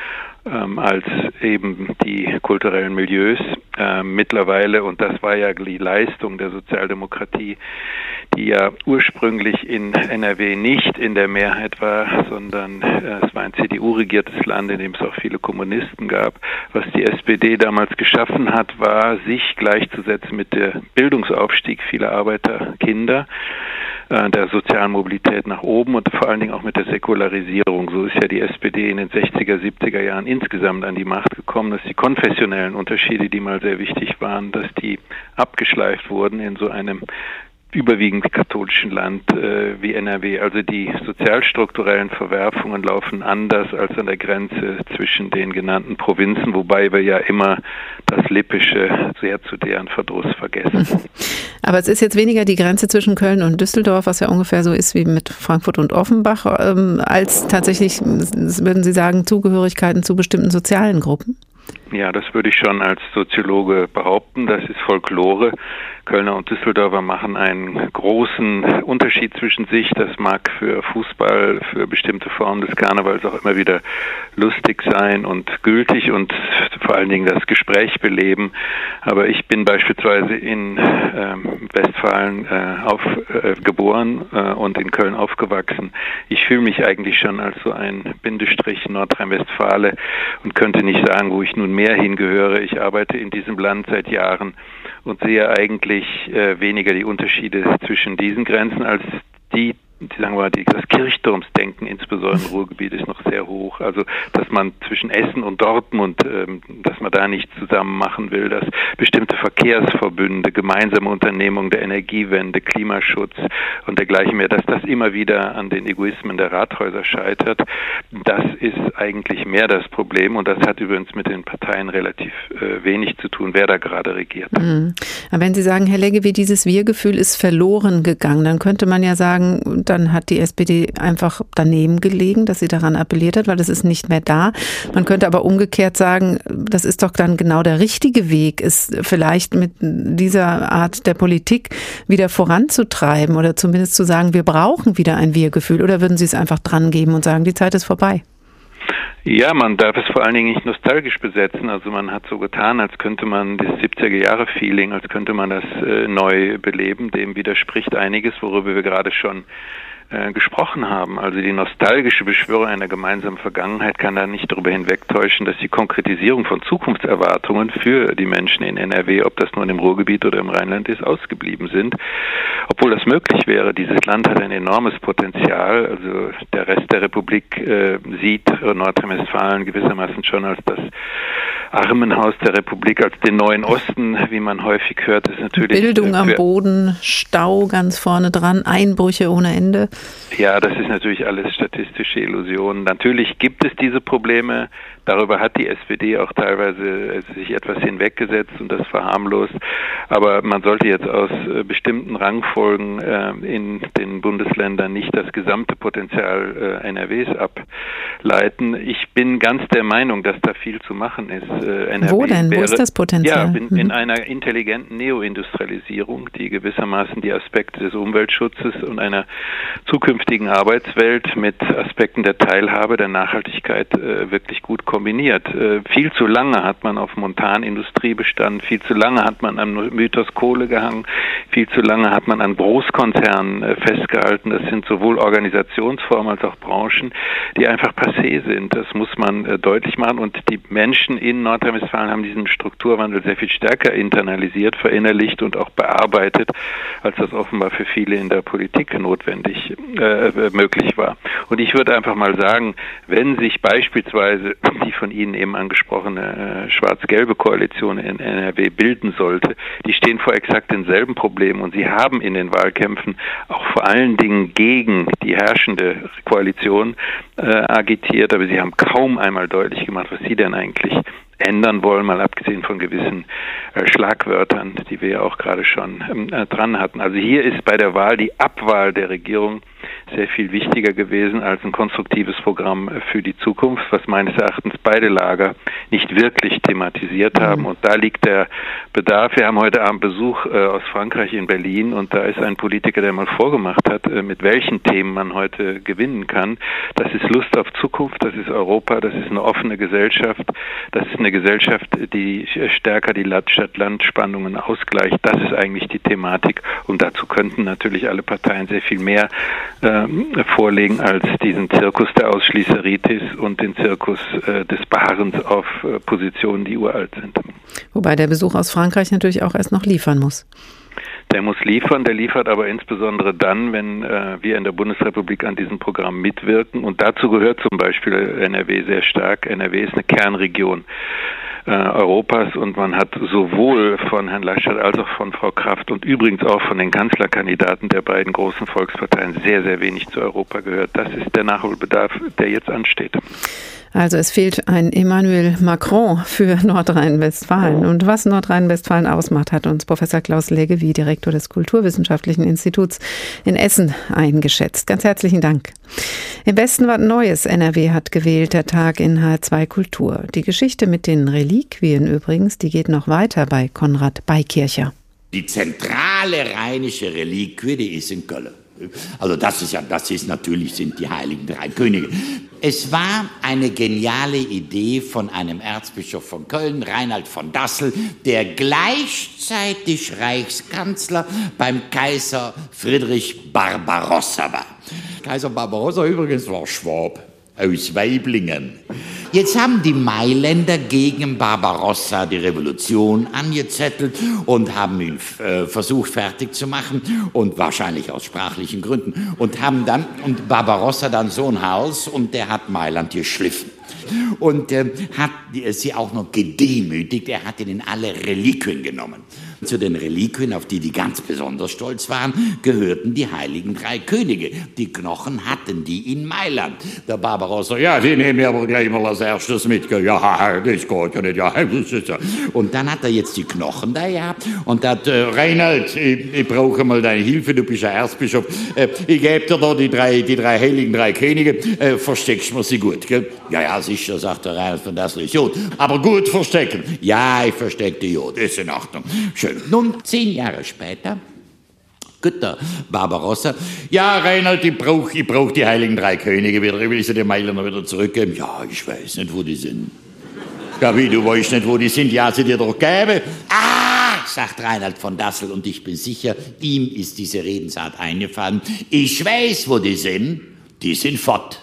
als eben die kulturellen Milieus. Mittlerweile, und das war ja die Leistung der Sozialdemokratie, die ja ursprünglich in NRW nicht in der Mehrheit war, sondern es war ein CDU-regiertes Land, in dem es auch viele Kommunisten gab. Was die SPD damals geschaffen hat, war, sich gleichzusetzen mit der Bildungsaufstieg vieler Arbeiterkinder. der sozialen Mobilität nach oben und vor allen Dingen auch mit der Säkularisierung. So ist ja die SPD in den 60er, 70er Jahren insgesamt an die Macht gekommen, dass die konfessionellen Unterschiede, die mal sehr wichtig waren, dass die abgeschleift wurden in so einem überwiegend katholischen Land wie NRW. Also die sozialstrukturellen Verwerfungen laufen anders als an der Grenze zwischen den genannten Provinzen, wobei wir ja immer das Lippische sehr zu deren Verdruss vergessen. Aber es ist jetzt weniger die Grenze zwischen Köln und Düsseldorf, was ja ungefähr so ist wie mit Frankfurt und Offenbach, als tatsächlich, würden Sie sagen, Zugehörigkeiten zu bestimmten sozialen Gruppen? Ja, das würde ich schon als Soziologe behaupten. Das ist Folklore. Kölner und Düsseldorfer machen einen großen Unterschied zwischen sich. Das mag für Fußball, für bestimmte Formen des Karnevals auch immer wieder lustig sein und gültig und vor allen Dingen das Gespräch beleben. Aber ich bin beispielsweise in Westfalen geboren und in Köln aufgewachsen. Ich fühle mich eigentlich schon als so ein Bindestrich Nordrhein-Westfale und könnte nicht sagen, wo ich nun mehr hingehöre. Ich arbeite in diesem Land seit Jahren und sehe eigentlich weniger die Unterschiede zwischen diesen Grenzen als sagen wir mal, das Kirchturmsdenken, insbesondere im Ruhrgebiet, ist noch sehr hoch. Also, dass man zwischen Essen und Dortmund, dass man da nicht zusammen machen will, dass bestimmte Verkehrsverbünde, gemeinsame Unternehmungen der Energiewende, Klimaschutz und dergleichen mehr, dass das immer wieder an den Egoismen der Rathäuser scheitert, das ist eigentlich mehr das Problem und das hat übrigens mit den Parteien relativ wenig zu tun, wer da gerade regiert. Mhm. Aber wenn Sie sagen, Herr Leggevi, dieses Wir-Gefühl ist verloren gegangen, dann könnte man ja sagen, dann hat die SPD einfach daneben gelegen, dass sie daran appelliert hat, weil das ist nicht mehr da. Man könnte aber umgekehrt sagen, das ist doch dann genau der richtige Weg, ist vielleicht mit dieser Art der Politik wieder voranzutreiben oder zumindest zu sagen, wir brauchen wieder ein Wir-Gefühl. Oder würden Sie es einfach dran geben und sagen, die Zeit ist vorbei? Ja, man darf es vor allen Dingen nicht nostalgisch besetzen. Also man hat so getan, als könnte man das 70er-Jahre-Feeling, als könnte man das neu beleben. Dem widerspricht einiges, worüber wir gerade schon gesprochen haben. Also die nostalgische Beschwörung einer gemeinsamen Vergangenheit kann da nicht darüber hinwegtäuschen, dass die Konkretisierung von Zukunftserwartungen für die Menschen in NRW, ob das nun im Ruhrgebiet oder im Rheinland ist, ausgeblieben sind. Obwohl das möglich wäre, dieses Land hat ein enormes Potenzial. Also der Rest der Republik sieht Nordrhein-Westfalen gewissermaßen schon als das Armenhaus der Republik, als den neuen Osten, wie man häufig hört, ist natürlich Bildung am Boden, Stau ganz vorne dran, Einbrüche ohne Ende. Ja, das ist natürlich alles statistische Illusionen. Natürlich gibt es diese Probleme. Darüber hat die SPD auch teilweise sich etwas hinweggesetzt und das verharmlost. Aber man sollte jetzt aus bestimmten Rangfolgen in den Bundesländern nicht das gesamte Potenzial NRWs ableiten. Ich bin ganz der Meinung, dass da viel zu machen ist. NRW Wo denn? Wo ist das Potenzial? Ja, in einer intelligenten Neoindustrialisierung, die gewissermaßen die Aspekte des Umweltschutzes und einer zukünftigen Arbeitswelt mit Aspekten der Teilhabe, der Nachhaltigkeit wirklich gut kombiniert. Viel zu lange hat man auf Montanindustrie bestanden, viel zu lange hat man am Mythos Kohle gehangen, viel zu lange hat man an Großkonzernen festgehalten. Das sind sowohl Organisationsformen als auch Branchen, die einfach passé sind. Das muss man deutlich machen und die Menschen in Nordrhein-Westfalen haben diesen Strukturwandel sehr viel stärker internalisiert, verinnerlicht und auch bearbeitet, als das offenbar für viele in der Politik notwendig möglich war. Und ich würde einfach mal sagen, wenn sich beispielsweise die von Ihnen eben angesprochene schwarz-gelbe Koalition in NRW bilden sollte, die stehen vor exakt denselben Problemen und sie haben in den Wahlkämpfen auch vor allen Dingen gegen die herrschende Koalition agitiert, aber sie haben kaum einmal deutlich gemacht, was sie denn eigentlich ändern wollen, mal abgesehen von gewissen Schlagwörtern, die wir ja auch gerade schon dran hatten. Also hier ist bei der Wahl die Abwahl der Regierung sehr viel wichtiger gewesen als ein konstruktives Programm für die Zukunft, was meines Erachtens beide Lager nicht wirklich thematisiert haben. Und da liegt der Bedarf. Wir haben heute Abend Besuch aus Frankreich in Berlin und da ist ein Politiker, der mal vorgemacht hat, mit welchen Themen man heute gewinnen kann. Das ist Lust auf Zukunft, das ist Europa, das ist eine offene Gesellschaft, das ist eine Gesellschaft, die stärker die Stadt-Land-Spannungen ausgleicht. Das ist eigentlich die Thematik und dazu könnten natürlich alle Parteien sehr viel mehr vorlegen als diesen Zirkus der Ausschließeritis und den Zirkus des Beharrens auf Positionen, die uralt sind. Wobei der Besuch aus Frankreich natürlich auch erst noch liefern muss. Der muss liefern, der liefert aber insbesondere dann, wenn wir in der Bundesrepublik an diesem Programm mitwirken. Und dazu gehört zum Beispiel NRW sehr stark. NRW ist eine Kernregion Europas und man hat sowohl von Herrn Laschet als auch von Frau Kraft und übrigens auch von den Kanzlerkandidaten der beiden großen Volksparteien sehr, sehr wenig zu Europa gehört. Das ist der Nachholbedarf, der jetzt ansteht. Also es fehlt ein Emmanuel Macron für Nordrhein-Westfalen. Und was Nordrhein-Westfalen ausmacht, hat uns Professor Klaus Leggevi, Direktor des Kulturwissenschaftlichen Instituts in Essen, eingeschätzt. Ganz herzlichen Dank. Im Westen war Neues. NRW hat gewählt, der Tag in H2 Kultur. Die Geschichte mit den Reliquien übrigens, die geht noch weiter bei Konrad Beikircher. Die zentrale rheinische Reliquie, die ist in Köln. Also das ist natürlich, sind die heiligen drei Könige. Es war eine geniale Idee von einem Erzbischof von Köln, Reinhard von Dassel, der gleichzeitig Reichskanzler beim Kaiser Friedrich Barbarossa war. Kaiser Barbarossa übrigens war Schwab aus Weiblingen. Jetzt haben die Mailänder gegen Barbarossa die Revolution angezettelt und haben ihn versucht fertig zu machen und wahrscheinlich aus sprachlichen Gründen und Barbarossa dann so einen Hals und der hat Mailand geschliffen. Und hat sie auch noch gedemütigt. Er hat ihnen alle Reliquien genommen. Zu den Reliquien, auf die ganz besonders stolz waren, gehörten die heiligen drei Könige. Die Knochen hatten die in Mailand. Der Barbarossa, ja, die nehmen wir aber gleich mal als erstes mit. Ja, das geht ja nicht. Ja. Und dann hat er jetzt die Knochen da gehabt und hat, Reinhard, ich brauche mal deine Hilfe, du bist ja Erzbischof. Ich gebe dir da die drei heiligen drei Könige, versteckst mir sie gut, gell? Ja, sicher, sagt der Reinhard von Dassel, ist gut. Aber gut verstecken. Ja, ich verstecke die gut, ist in Ordnung. Schön. Nun, 10 Jahre später, der Barbarossa, ja, Reinhard, ich brauch die heiligen drei Könige wieder, ich will sie den Mailänder wieder zurückgeben. Ja, ich weiß nicht, wo die sind. Ja, wie, du weißt nicht, wo die sind? Ja, sie dir doch gäbe. Ah, sagt Reinhard von Dassel, und ich bin sicher, ihm ist diese Redensart eingefallen. Ich weiß, wo die sind fort.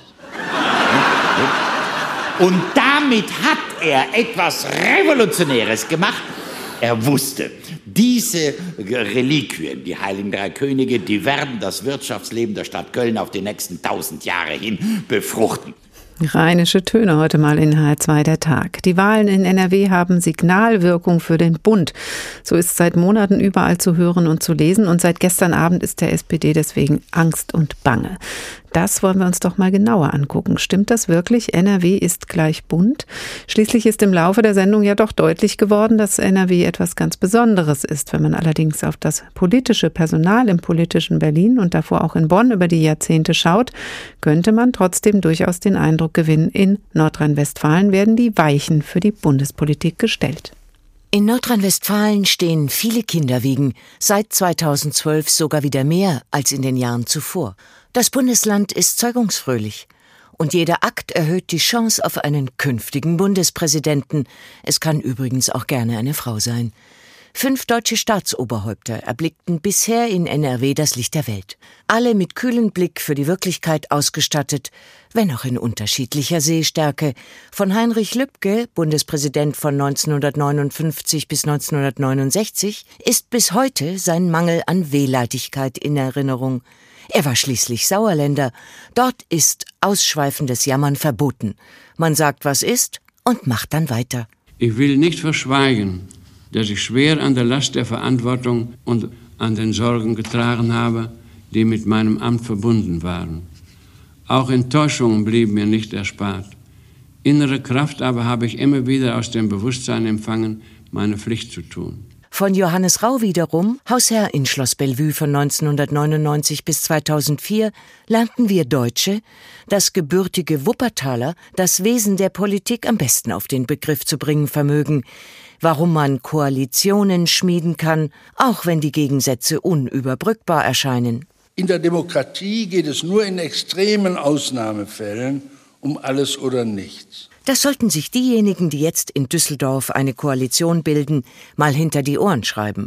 Und damit hat er etwas Revolutionäres gemacht. Er wusste, diese Reliquien, die heiligen drei Könige, die werden das Wirtschaftsleben der Stadt Köln auf die nächsten 1000 Jahre hin befruchten. Rheinische Töne heute mal in H2 der Tag. Die Wahlen in NRW haben Signalwirkung für den Bund. So ist seit Monaten überall zu hören und zu lesen. Und seit gestern Abend ist der SPD deswegen Angst und Bange. Das wollen wir uns doch mal genauer angucken. Stimmt das wirklich? NRW ist gleich bunt? Schließlich ist im Laufe der Sendung ja doch deutlich geworden, dass NRW etwas ganz Besonderes ist. Wenn man allerdings auf das politische Personal im politischen Berlin und davor auch in Bonn über die Jahrzehnte schaut, könnte man trotzdem durchaus den Eindruck gewinnen, in Nordrhein-Westfalen werden die Weichen für die Bundespolitik gestellt. In Nordrhein-Westfalen stehen viele Kinderwiegen, seit 2012 sogar wieder mehr als in den Jahren zuvor. Das Bundesland ist zeugungsfröhlich. Und jeder Akt erhöht die Chance auf einen künftigen Bundespräsidenten. Es kann übrigens auch gerne eine Frau sein. 5 deutsche Staatsoberhäupter erblickten bisher in NRW das Licht der Welt. Alle mit kühlem Blick für die Wirklichkeit ausgestattet, wenn auch in unterschiedlicher Sehstärke. Von Heinrich Lübke, Bundespräsident von 1959 bis 1969, ist bis heute sein Mangel an Wehleidigkeit in Erinnerung. Er war schließlich Sauerländer. Dort ist ausschweifendes Jammern verboten. Man sagt, was ist, und macht dann weiter. Ich will nicht verschweigen, dass ich schwer an der Last der Verantwortung und an den Sorgen getragen habe, die mit meinem Amt verbunden waren. Auch Enttäuschungen blieben mir nicht erspart. Innere Kraft aber habe ich immer wieder aus dem Bewusstsein empfangen, meine Pflicht zu tun. Von Johannes Rau wiederum, Hausherr in Schloss Bellevue von 1999 bis 2004, lernten wir Deutsche, dass gebürtige Wuppertaler das Wesen der Politik am besten auf den Begriff zu bringen vermögen. Warum man Koalitionen schmieden kann, auch wenn die Gegensätze unüberbrückbar erscheinen. In der Demokratie geht es nur in extremen Ausnahmefällen um alles oder nichts. Das sollten sich diejenigen, die jetzt in Düsseldorf eine Koalition bilden, mal hinter die Ohren schreiben.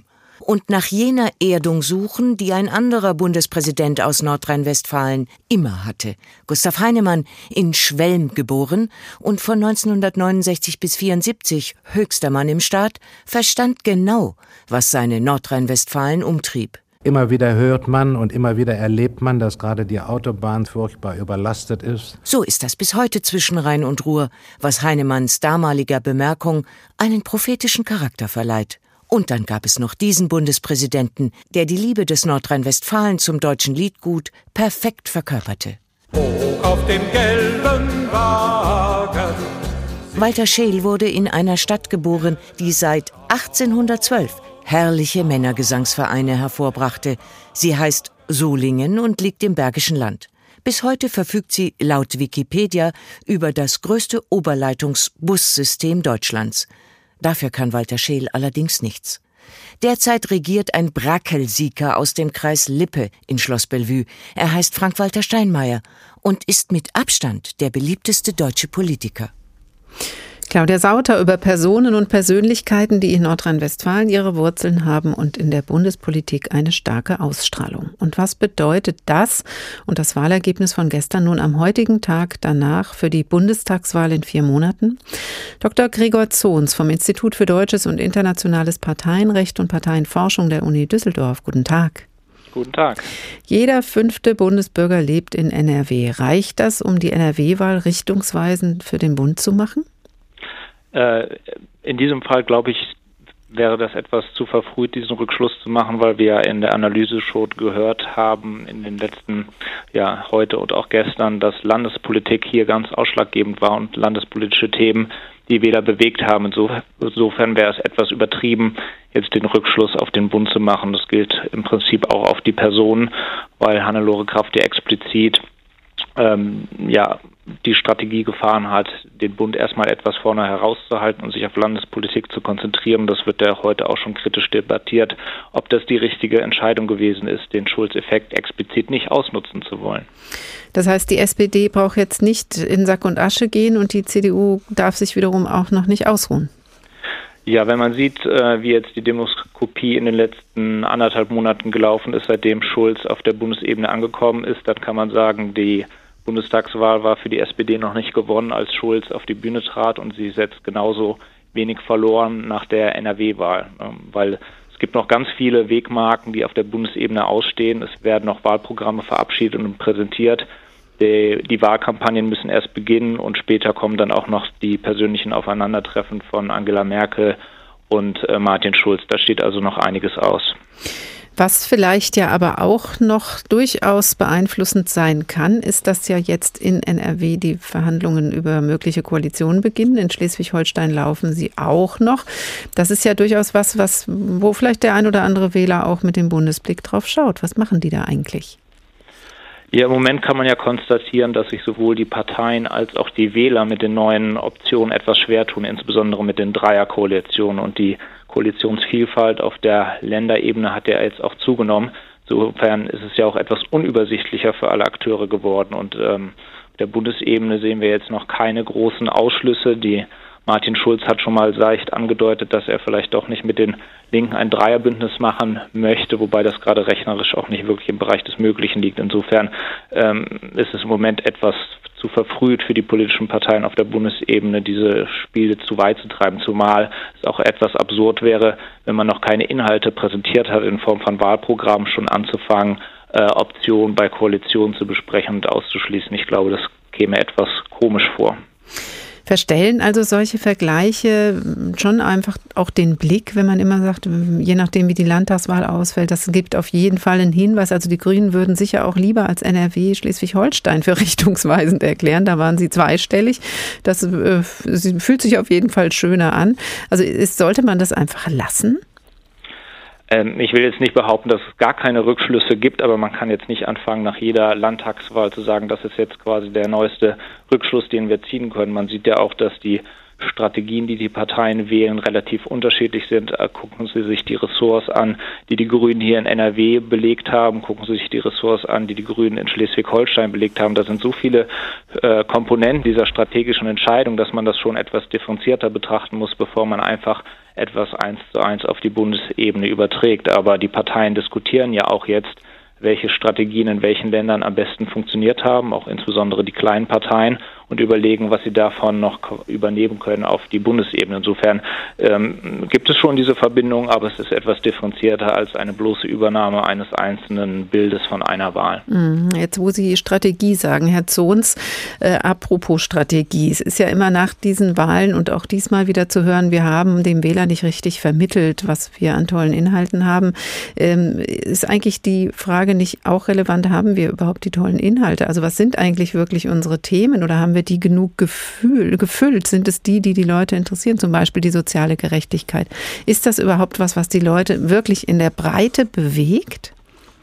und nach jener Erdung suchen, die ein anderer Bundespräsident aus Nordrhein-Westfalen immer hatte. Gustav Heinemann, in Schwelm geboren und von 1969 bis 1974 höchster Mann im Staat, verstand genau, was seine Nordrhein-Westfalen umtrieb. Immer wieder hört man und immer wieder erlebt man, dass gerade die Autobahn furchtbar überlastet ist. So ist das bis heute zwischen Rhein und Ruhr, was Heinemanns damaliger Bemerkung einen prophetischen Charakter verleiht. Und dann gab es noch diesen Bundespräsidenten, der die Liebe des Nordrhein-Westfalen zum deutschen Liedgut perfekt verkörperte. Hoch auf dem gelben Wagen. Walter Scheel wurde in einer Stadt geboren, die seit 1812 herrliche Männergesangsvereine hervorbrachte. Sie heißt Solingen und liegt im Bergischen Land. Bis heute verfügt sie laut Wikipedia über das größte Oberleitungs-Bussystem Deutschlands. Dafür kann Walter Scheel allerdings nichts. Derzeit regiert ein Brackelsieger aus dem Kreis Lippe in Schloss Bellevue. Er heißt Frank-Walter Steinmeier und ist mit Abstand der beliebteste deutsche Politiker. Claudia Sauter über Personen und Persönlichkeiten, die in Nordrhein-Westfalen ihre Wurzeln haben und in der Bundespolitik eine starke Ausstrahlung. Und was bedeutet das und das Wahlergebnis von gestern nun am heutigen Tag danach für die Bundestagswahl in 4 Monaten? Dr. Gregor Zons vom Institut für Deutsches und Internationales Parteienrecht und Parteienforschung der Uni Düsseldorf. Guten Tag. Guten Tag. Jeder 5. Bundesbürger lebt in NRW. Reicht das, um die NRW-Wahl richtungsweisend für den Bund zu machen? In diesem Fall, glaube ich, wäre das etwas zu verfrüht, diesen Rückschluss zu machen, weil wir ja in der Analyse schon gehört haben, in den letzten, heute und auch gestern, dass Landespolitik hier ganz ausschlaggebend war und landespolitische Themen die Wähler bewegt haben. Insofern wäre es etwas übertrieben, jetzt den Rückschluss auf den Bund zu machen. Das gilt im Prinzip auch auf die Personen, weil Hannelore Kraft ja explizit die Strategie gefahren hat, den Bund erstmal etwas vorne herauszuhalten und sich auf Landespolitik zu konzentrieren. Das wird ja heute auch schon kritisch debattiert, ob das die richtige Entscheidung gewesen ist, den Schulz-Effekt explizit nicht ausnutzen zu wollen. Das heißt, die SPD braucht jetzt nicht in Sack und Asche gehen und die CDU darf sich wiederum auch noch nicht ausruhen. Ja, wenn man sieht, wie jetzt die Demoskopie in den letzten 1,5 Monaten gelaufen ist, seitdem Schulz auf der Bundesebene angekommen ist, dann kann man sagen, die Bundestagswahl war für die SPD noch nicht gewonnen, als Schulz auf die Bühne trat, und sie ist jetzt genauso wenig verloren nach der NRW-Wahl, weil es gibt noch ganz viele Wegmarken, die auf der Bundesebene ausstehen. Es werden noch Wahlprogramme verabschiedet und präsentiert. Die Wahlkampagnen müssen erst beginnen und später kommen dann auch noch die persönlichen Aufeinandertreffen von Angela Merkel und Martin Schulz. Da steht also noch einiges aus. Was vielleicht ja aber auch noch durchaus beeinflussend sein kann, ist, dass ja jetzt in NRW die Verhandlungen über mögliche Koalitionen beginnen. In Schleswig-Holstein laufen sie auch noch. Das ist ja durchaus wo vielleicht der ein oder andere Wähler auch mit dem Bundesblick drauf schaut. Was machen die da eigentlich? Ja, im Moment kann man ja konstatieren, dass sich sowohl die Parteien als auch die Wähler mit den neuen Optionen etwas schwer tun, insbesondere mit den Dreierkoalitionen, und die Koalitionsvielfalt auf der Länderebene hat ja jetzt auch zugenommen. Insofern ist es ja auch etwas unübersichtlicher für alle Akteure geworden, und auf der Bundesebene sehen wir jetzt noch keine großen Ausschlüsse. Martin Schulz hat schon mal leicht angedeutet, dass er vielleicht doch nicht mit den Linken ein Dreierbündnis machen möchte, wobei das gerade rechnerisch auch nicht wirklich im Bereich des Möglichen liegt. Insofern ist es im Moment etwas zu verfrüht für die politischen Parteien auf der Bundesebene, diese Spiele zu weit zu treiben, zumal es auch etwas absurd wäre, wenn man noch keine Inhalte präsentiert hat in Form von Wahlprogrammen, schon anzufangen, Optionen bei Koalitionen zu besprechen und auszuschließen. Ich glaube, das käme etwas komisch vor. Verstellen also solche Vergleiche schon einfach auch den Blick, wenn man immer sagt, je nachdem wie die Landtagswahl ausfällt, das gibt auf jeden Fall einen Hinweis. Also die Grünen würden sicher auch lieber als NRW Schleswig-Holstein für richtungsweisend erklären. Da waren sie zweistellig. Das fühlt sich auf jeden Fall schöner an. Also sollte man das einfach lassen? Ich will jetzt nicht behaupten, dass es gar keine Rückschlüsse gibt, aber man kann jetzt nicht anfangen, nach jeder Landtagswahl zu sagen, das ist jetzt quasi der neueste Rückschluss, den wir ziehen können. Man sieht ja auch, dass die Strategien, die die Parteien wählen, relativ unterschiedlich sind. Gucken Sie sich die Ressorts an, die die Grünen hier in NRW belegt haben. Gucken Sie sich die Ressorts an, die die Grünen in Schleswig-Holstein belegt haben. Da sind so viele Komponenten dieser strategischen Entscheidung, dass man das schon etwas differenzierter betrachten muss, bevor man einfach etwas 1:1 auf die Bundesebene überträgt. Aber die Parteien diskutieren ja auch jetzt, welche Strategien in welchen Ländern am besten funktioniert haben, auch insbesondere die kleinen Parteien, und überlegen, was sie davon noch übernehmen können auf die Bundesebene. Insofern gibt es schon diese Verbindung, aber es ist etwas differenzierter als eine bloße Übernahme eines einzelnen Bildes von einer Wahl. Jetzt, wo Sie Strategie sagen, Herr Zons, apropos Strategie, es ist ja immer nach diesen Wahlen und auch diesmal wieder zu hören, wir haben dem Wähler nicht richtig vermittelt, was wir an tollen Inhalten haben. Ist eigentlich die Frage nicht auch relevant, haben wir überhaupt die tollen Inhalte? Also was sind eigentlich wirklich unsere Themen oder haben wir die genug gefüllt? Sind es die Leute interessieren, zum Beispiel die soziale Gerechtigkeit? Ist das überhaupt was die Leute wirklich in der Breite bewegt?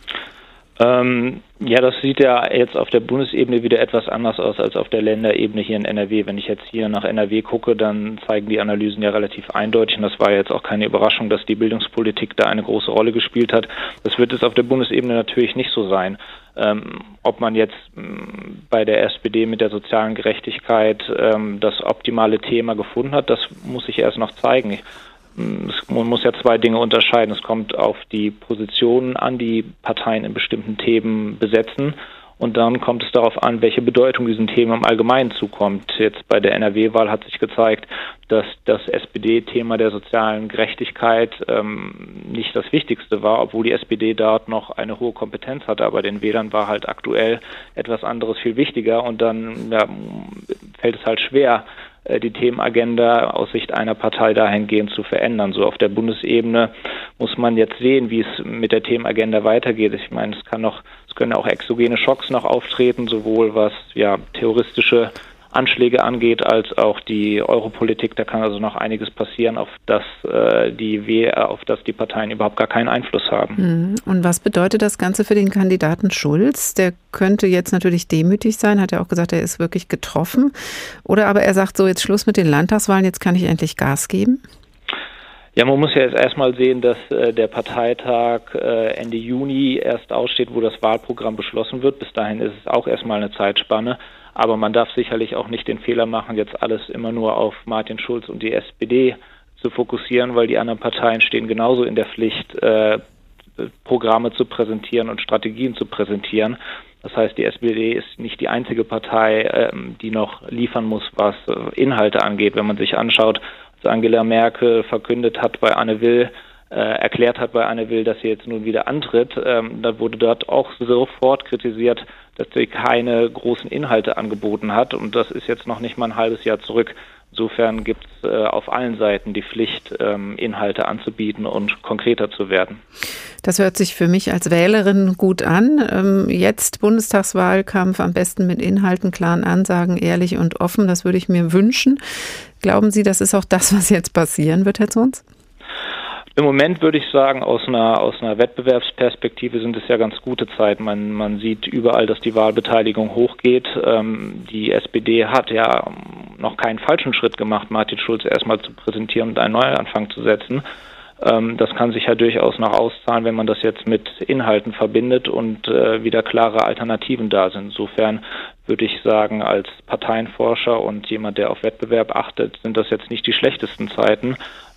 Ja, das sieht ja jetzt auf der Bundesebene wieder etwas anders aus als auf der Länderebene hier in NRW. Wenn ich jetzt hier nach NRW gucke, dann zeigen die Analysen ja relativ eindeutig, und das war jetzt auch keine Überraschung, dass die Bildungspolitik da eine große Rolle gespielt hat. Das wird es auf der Bundesebene natürlich nicht so sein. Ob man jetzt bei der SPD mit der sozialen Gerechtigkeit das optimale Thema gefunden hat, das muss sich erst noch zeigen. Man muss ja zwei Dinge unterscheiden. Es kommt auf die Positionen an, die Parteien in bestimmten Themen besetzen. Und dann kommt es darauf an, welche Bedeutung diesen Themen im Allgemeinen zukommt. Jetzt bei der NRW-Wahl hat sich gezeigt, dass das SPD-Thema der sozialen Gerechtigkeit nicht das Wichtigste war, obwohl die SPD dort noch eine hohe Kompetenz hatte. Aber den Wählern war halt aktuell etwas anderes viel wichtiger. Und dann fällt es halt schwer, die Themenagenda aus Sicht einer Partei dahingehend zu verändern. So auf der Bundesebene muss man jetzt sehen, wie es mit der Themenagenda weitergeht. Ich meine, es können auch exogene Schocks noch auftreten, sowohl was terroristische Anschläge angeht, als auch die Europolitik. Da kann also noch einiges passieren, auf das die Parteien überhaupt gar keinen Einfluss haben. Und was bedeutet das Ganze für den Kandidaten Schulz? Der könnte jetzt natürlich demütig sein, hat er auch gesagt, er ist wirklich getroffen. Oder aber er sagt so, jetzt Schluss mit den Landtagswahlen, jetzt kann ich endlich Gas geben? Ja, man muss ja jetzt erstmal sehen, dass der Parteitag Ende Juni erst aussteht, wo das Wahlprogramm beschlossen wird. Bis dahin ist es auch erstmal eine Zeitspanne. Aber man darf sicherlich auch nicht den Fehler machen, jetzt alles immer nur auf Martin Schulz und die SPD zu fokussieren, weil die anderen Parteien stehen genauso in der Pflicht, Programme zu präsentieren und Strategien zu präsentieren. Das heißt, die SPD ist nicht die einzige Partei, die noch liefern muss, was Inhalte angeht. Wenn man sich anschaut, was Angela Merkel verkündet hat bei Anne Will, erklärt hat bei Anne Will, dass sie jetzt nun wieder antritt, da wurde dort auch sofort kritisiert, dass sie keine großen Inhalte angeboten hat, und das ist jetzt noch nicht mal ein halbes Jahr zurück. Insofern gibt es auf allen Seiten die Pflicht, Inhalte anzubieten und konkreter zu werden. Das hört sich für mich als Wählerin gut an. Jetzt Bundestagswahlkampf am besten mit Inhalten, klaren Ansagen, ehrlich und offen. Das würde ich mir wünschen. Glauben Sie, das ist auch das, was jetzt passieren wird, Herr Zons? Im Moment würde ich sagen, aus einer Wettbewerbsperspektive sind es ja ganz gute Zeiten. Man sieht überall, dass die Wahlbeteiligung hochgeht. Die SPD hat ja noch keinen falschen Schritt gemacht, Martin Schulz erstmal zu präsentieren und einen Neuanfang zu setzen. Das kann sich ja durchaus noch auszahlen, wenn man das jetzt mit Inhalten verbindet und wieder klare Alternativen da sind. Insofern würde ich sagen, als Parteienforscher und jemand, der auf Wettbewerb achtet, sind das jetzt nicht die schlechtesten Zeiten.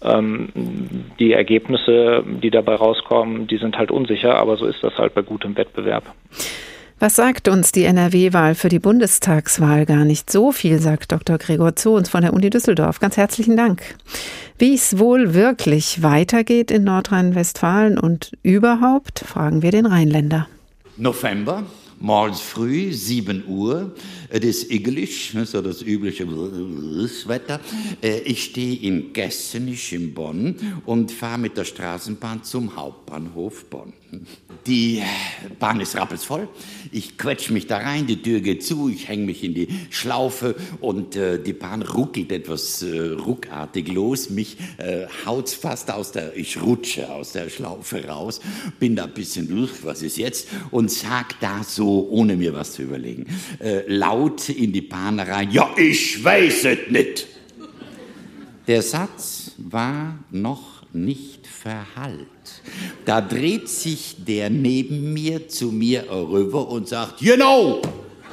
Die Ergebnisse, die dabei rauskommen, die sind halt unsicher, aber so ist das halt bei gutem Wettbewerb. Was sagt uns die NRW-Wahl für die Bundestagswahl? Gar nicht so viel, sagt Dr. Gregor Zons von der Uni Düsseldorf. Ganz herzlichen Dank. Wie es wohl wirklich weitergeht in Nordrhein-Westfalen und überhaupt, fragen wir den Rheinländer. November. Morgens früh, 7 Uhr, es ist igelig, so das übliche Wetter. Ich stehe in Gessenisch in Bonn und fahre mit der Straßenbahn zum Hauptbahnhof Bonn. Die Bahn ist rappelsvoll, ich quetsche mich da rein, die Tür geht zu, ich hänge mich in die Schlaufe und die Bahn ruckelt etwas ruckartig los, mich haut's fast ich rutsche aus der Schlaufe raus, bin da ein bisschen durch, was ist jetzt, und sag da so, ohne mir was zu überlegen, laut in die Bahn rein, ja, ich weiß es nicht. Der Satz war noch nicht verhallt. Da dreht sich der neben mir zu mir rüber und sagt, genau,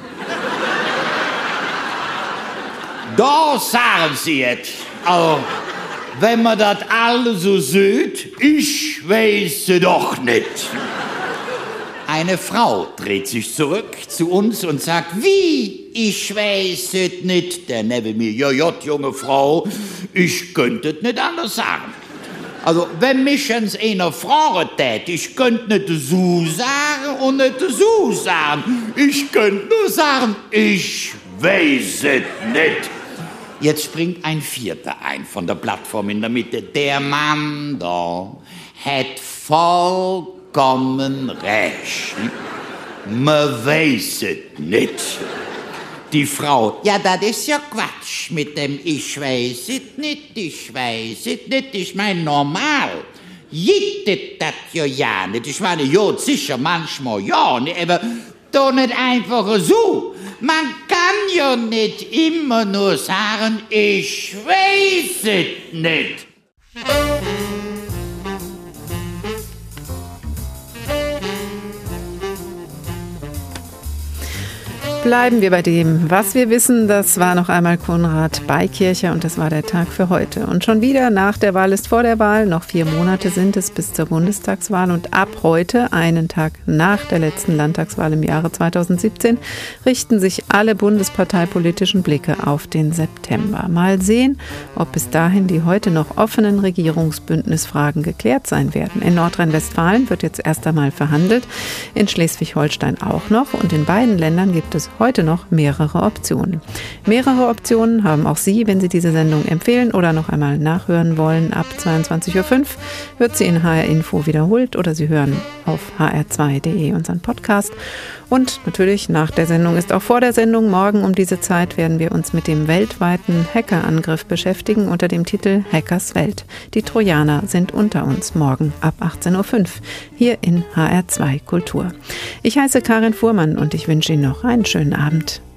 da sagen Sie jetzt. Also, wenn man das alle so sieht, ich weiß doch nicht. Eine Frau dreht sich zurück zu uns und sagt, wie, ich weiß es nicht. Der neben mir, ja, junge Frau, ich könnte es nicht anders sagen. Also, wenn mich jetzt einer fragen tät, ich könnte nicht so sagen und nicht so sagen. Ich könnte nur sagen, ich weiß es nicht. Jetzt springt ein Vierter ein von der Plattform in der Mitte. Der Mann da hat vollkommen recht. Man weiß es nicht. Die Frau, ja, das ist ja Quatsch mit dem ich weiß es nicht, ich weiß es nicht. Ich meine, normal jittet das ja nicht. Ich meine, ja, sicher, manchmal ja, nicht, aber doch nicht einfach so. Man kann ja nicht immer nur sagen, ich weiß es nicht. Bleiben wir bei dem, was wir wissen. Das war noch einmal Konrad Beikircher und das war der Tag für heute. Und schon wieder nach der Wahl ist vor der Wahl. Noch 4 Monate sind es bis zur Bundestagswahl. Und ab heute, einen Tag nach der letzten Landtagswahl im Jahre 2017, richten sich alle bundesparteipolitischen Blicke auf den September. Mal sehen, ob bis dahin die heute noch offenen Regierungsbündnisfragen geklärt sein werden. In Nordrhein-Westfalen wird jetzt erst einmal verhandelt, in Schleswig-Holstein auch noch. Und in beiden Ländern gibt es heute noch mehrere Optionen. Mehrere Optionen haben auch Sie, wenn Sie diese Sendung empfehlen oder noch einmal nachhören wollen. Ab 22.05 Uhr wird sie in HR Info wiederholt oder Sie hören auf hr2.de unseren Podcast. Und natürlich nach der Sendung ist auch vor der Sendung. Morgen um diese Zeit werden wir uns mit dem weltweiten Hackerangriff beschäftigen unter dem Titel Hackers Welt. Die Trojaner sind unter uns morgen ab 18.05 Uhr hier in HR2 Kultur. Ich heiße Karin Fuhrmann und ich wünsche Ihnen noch einen schönen Abend.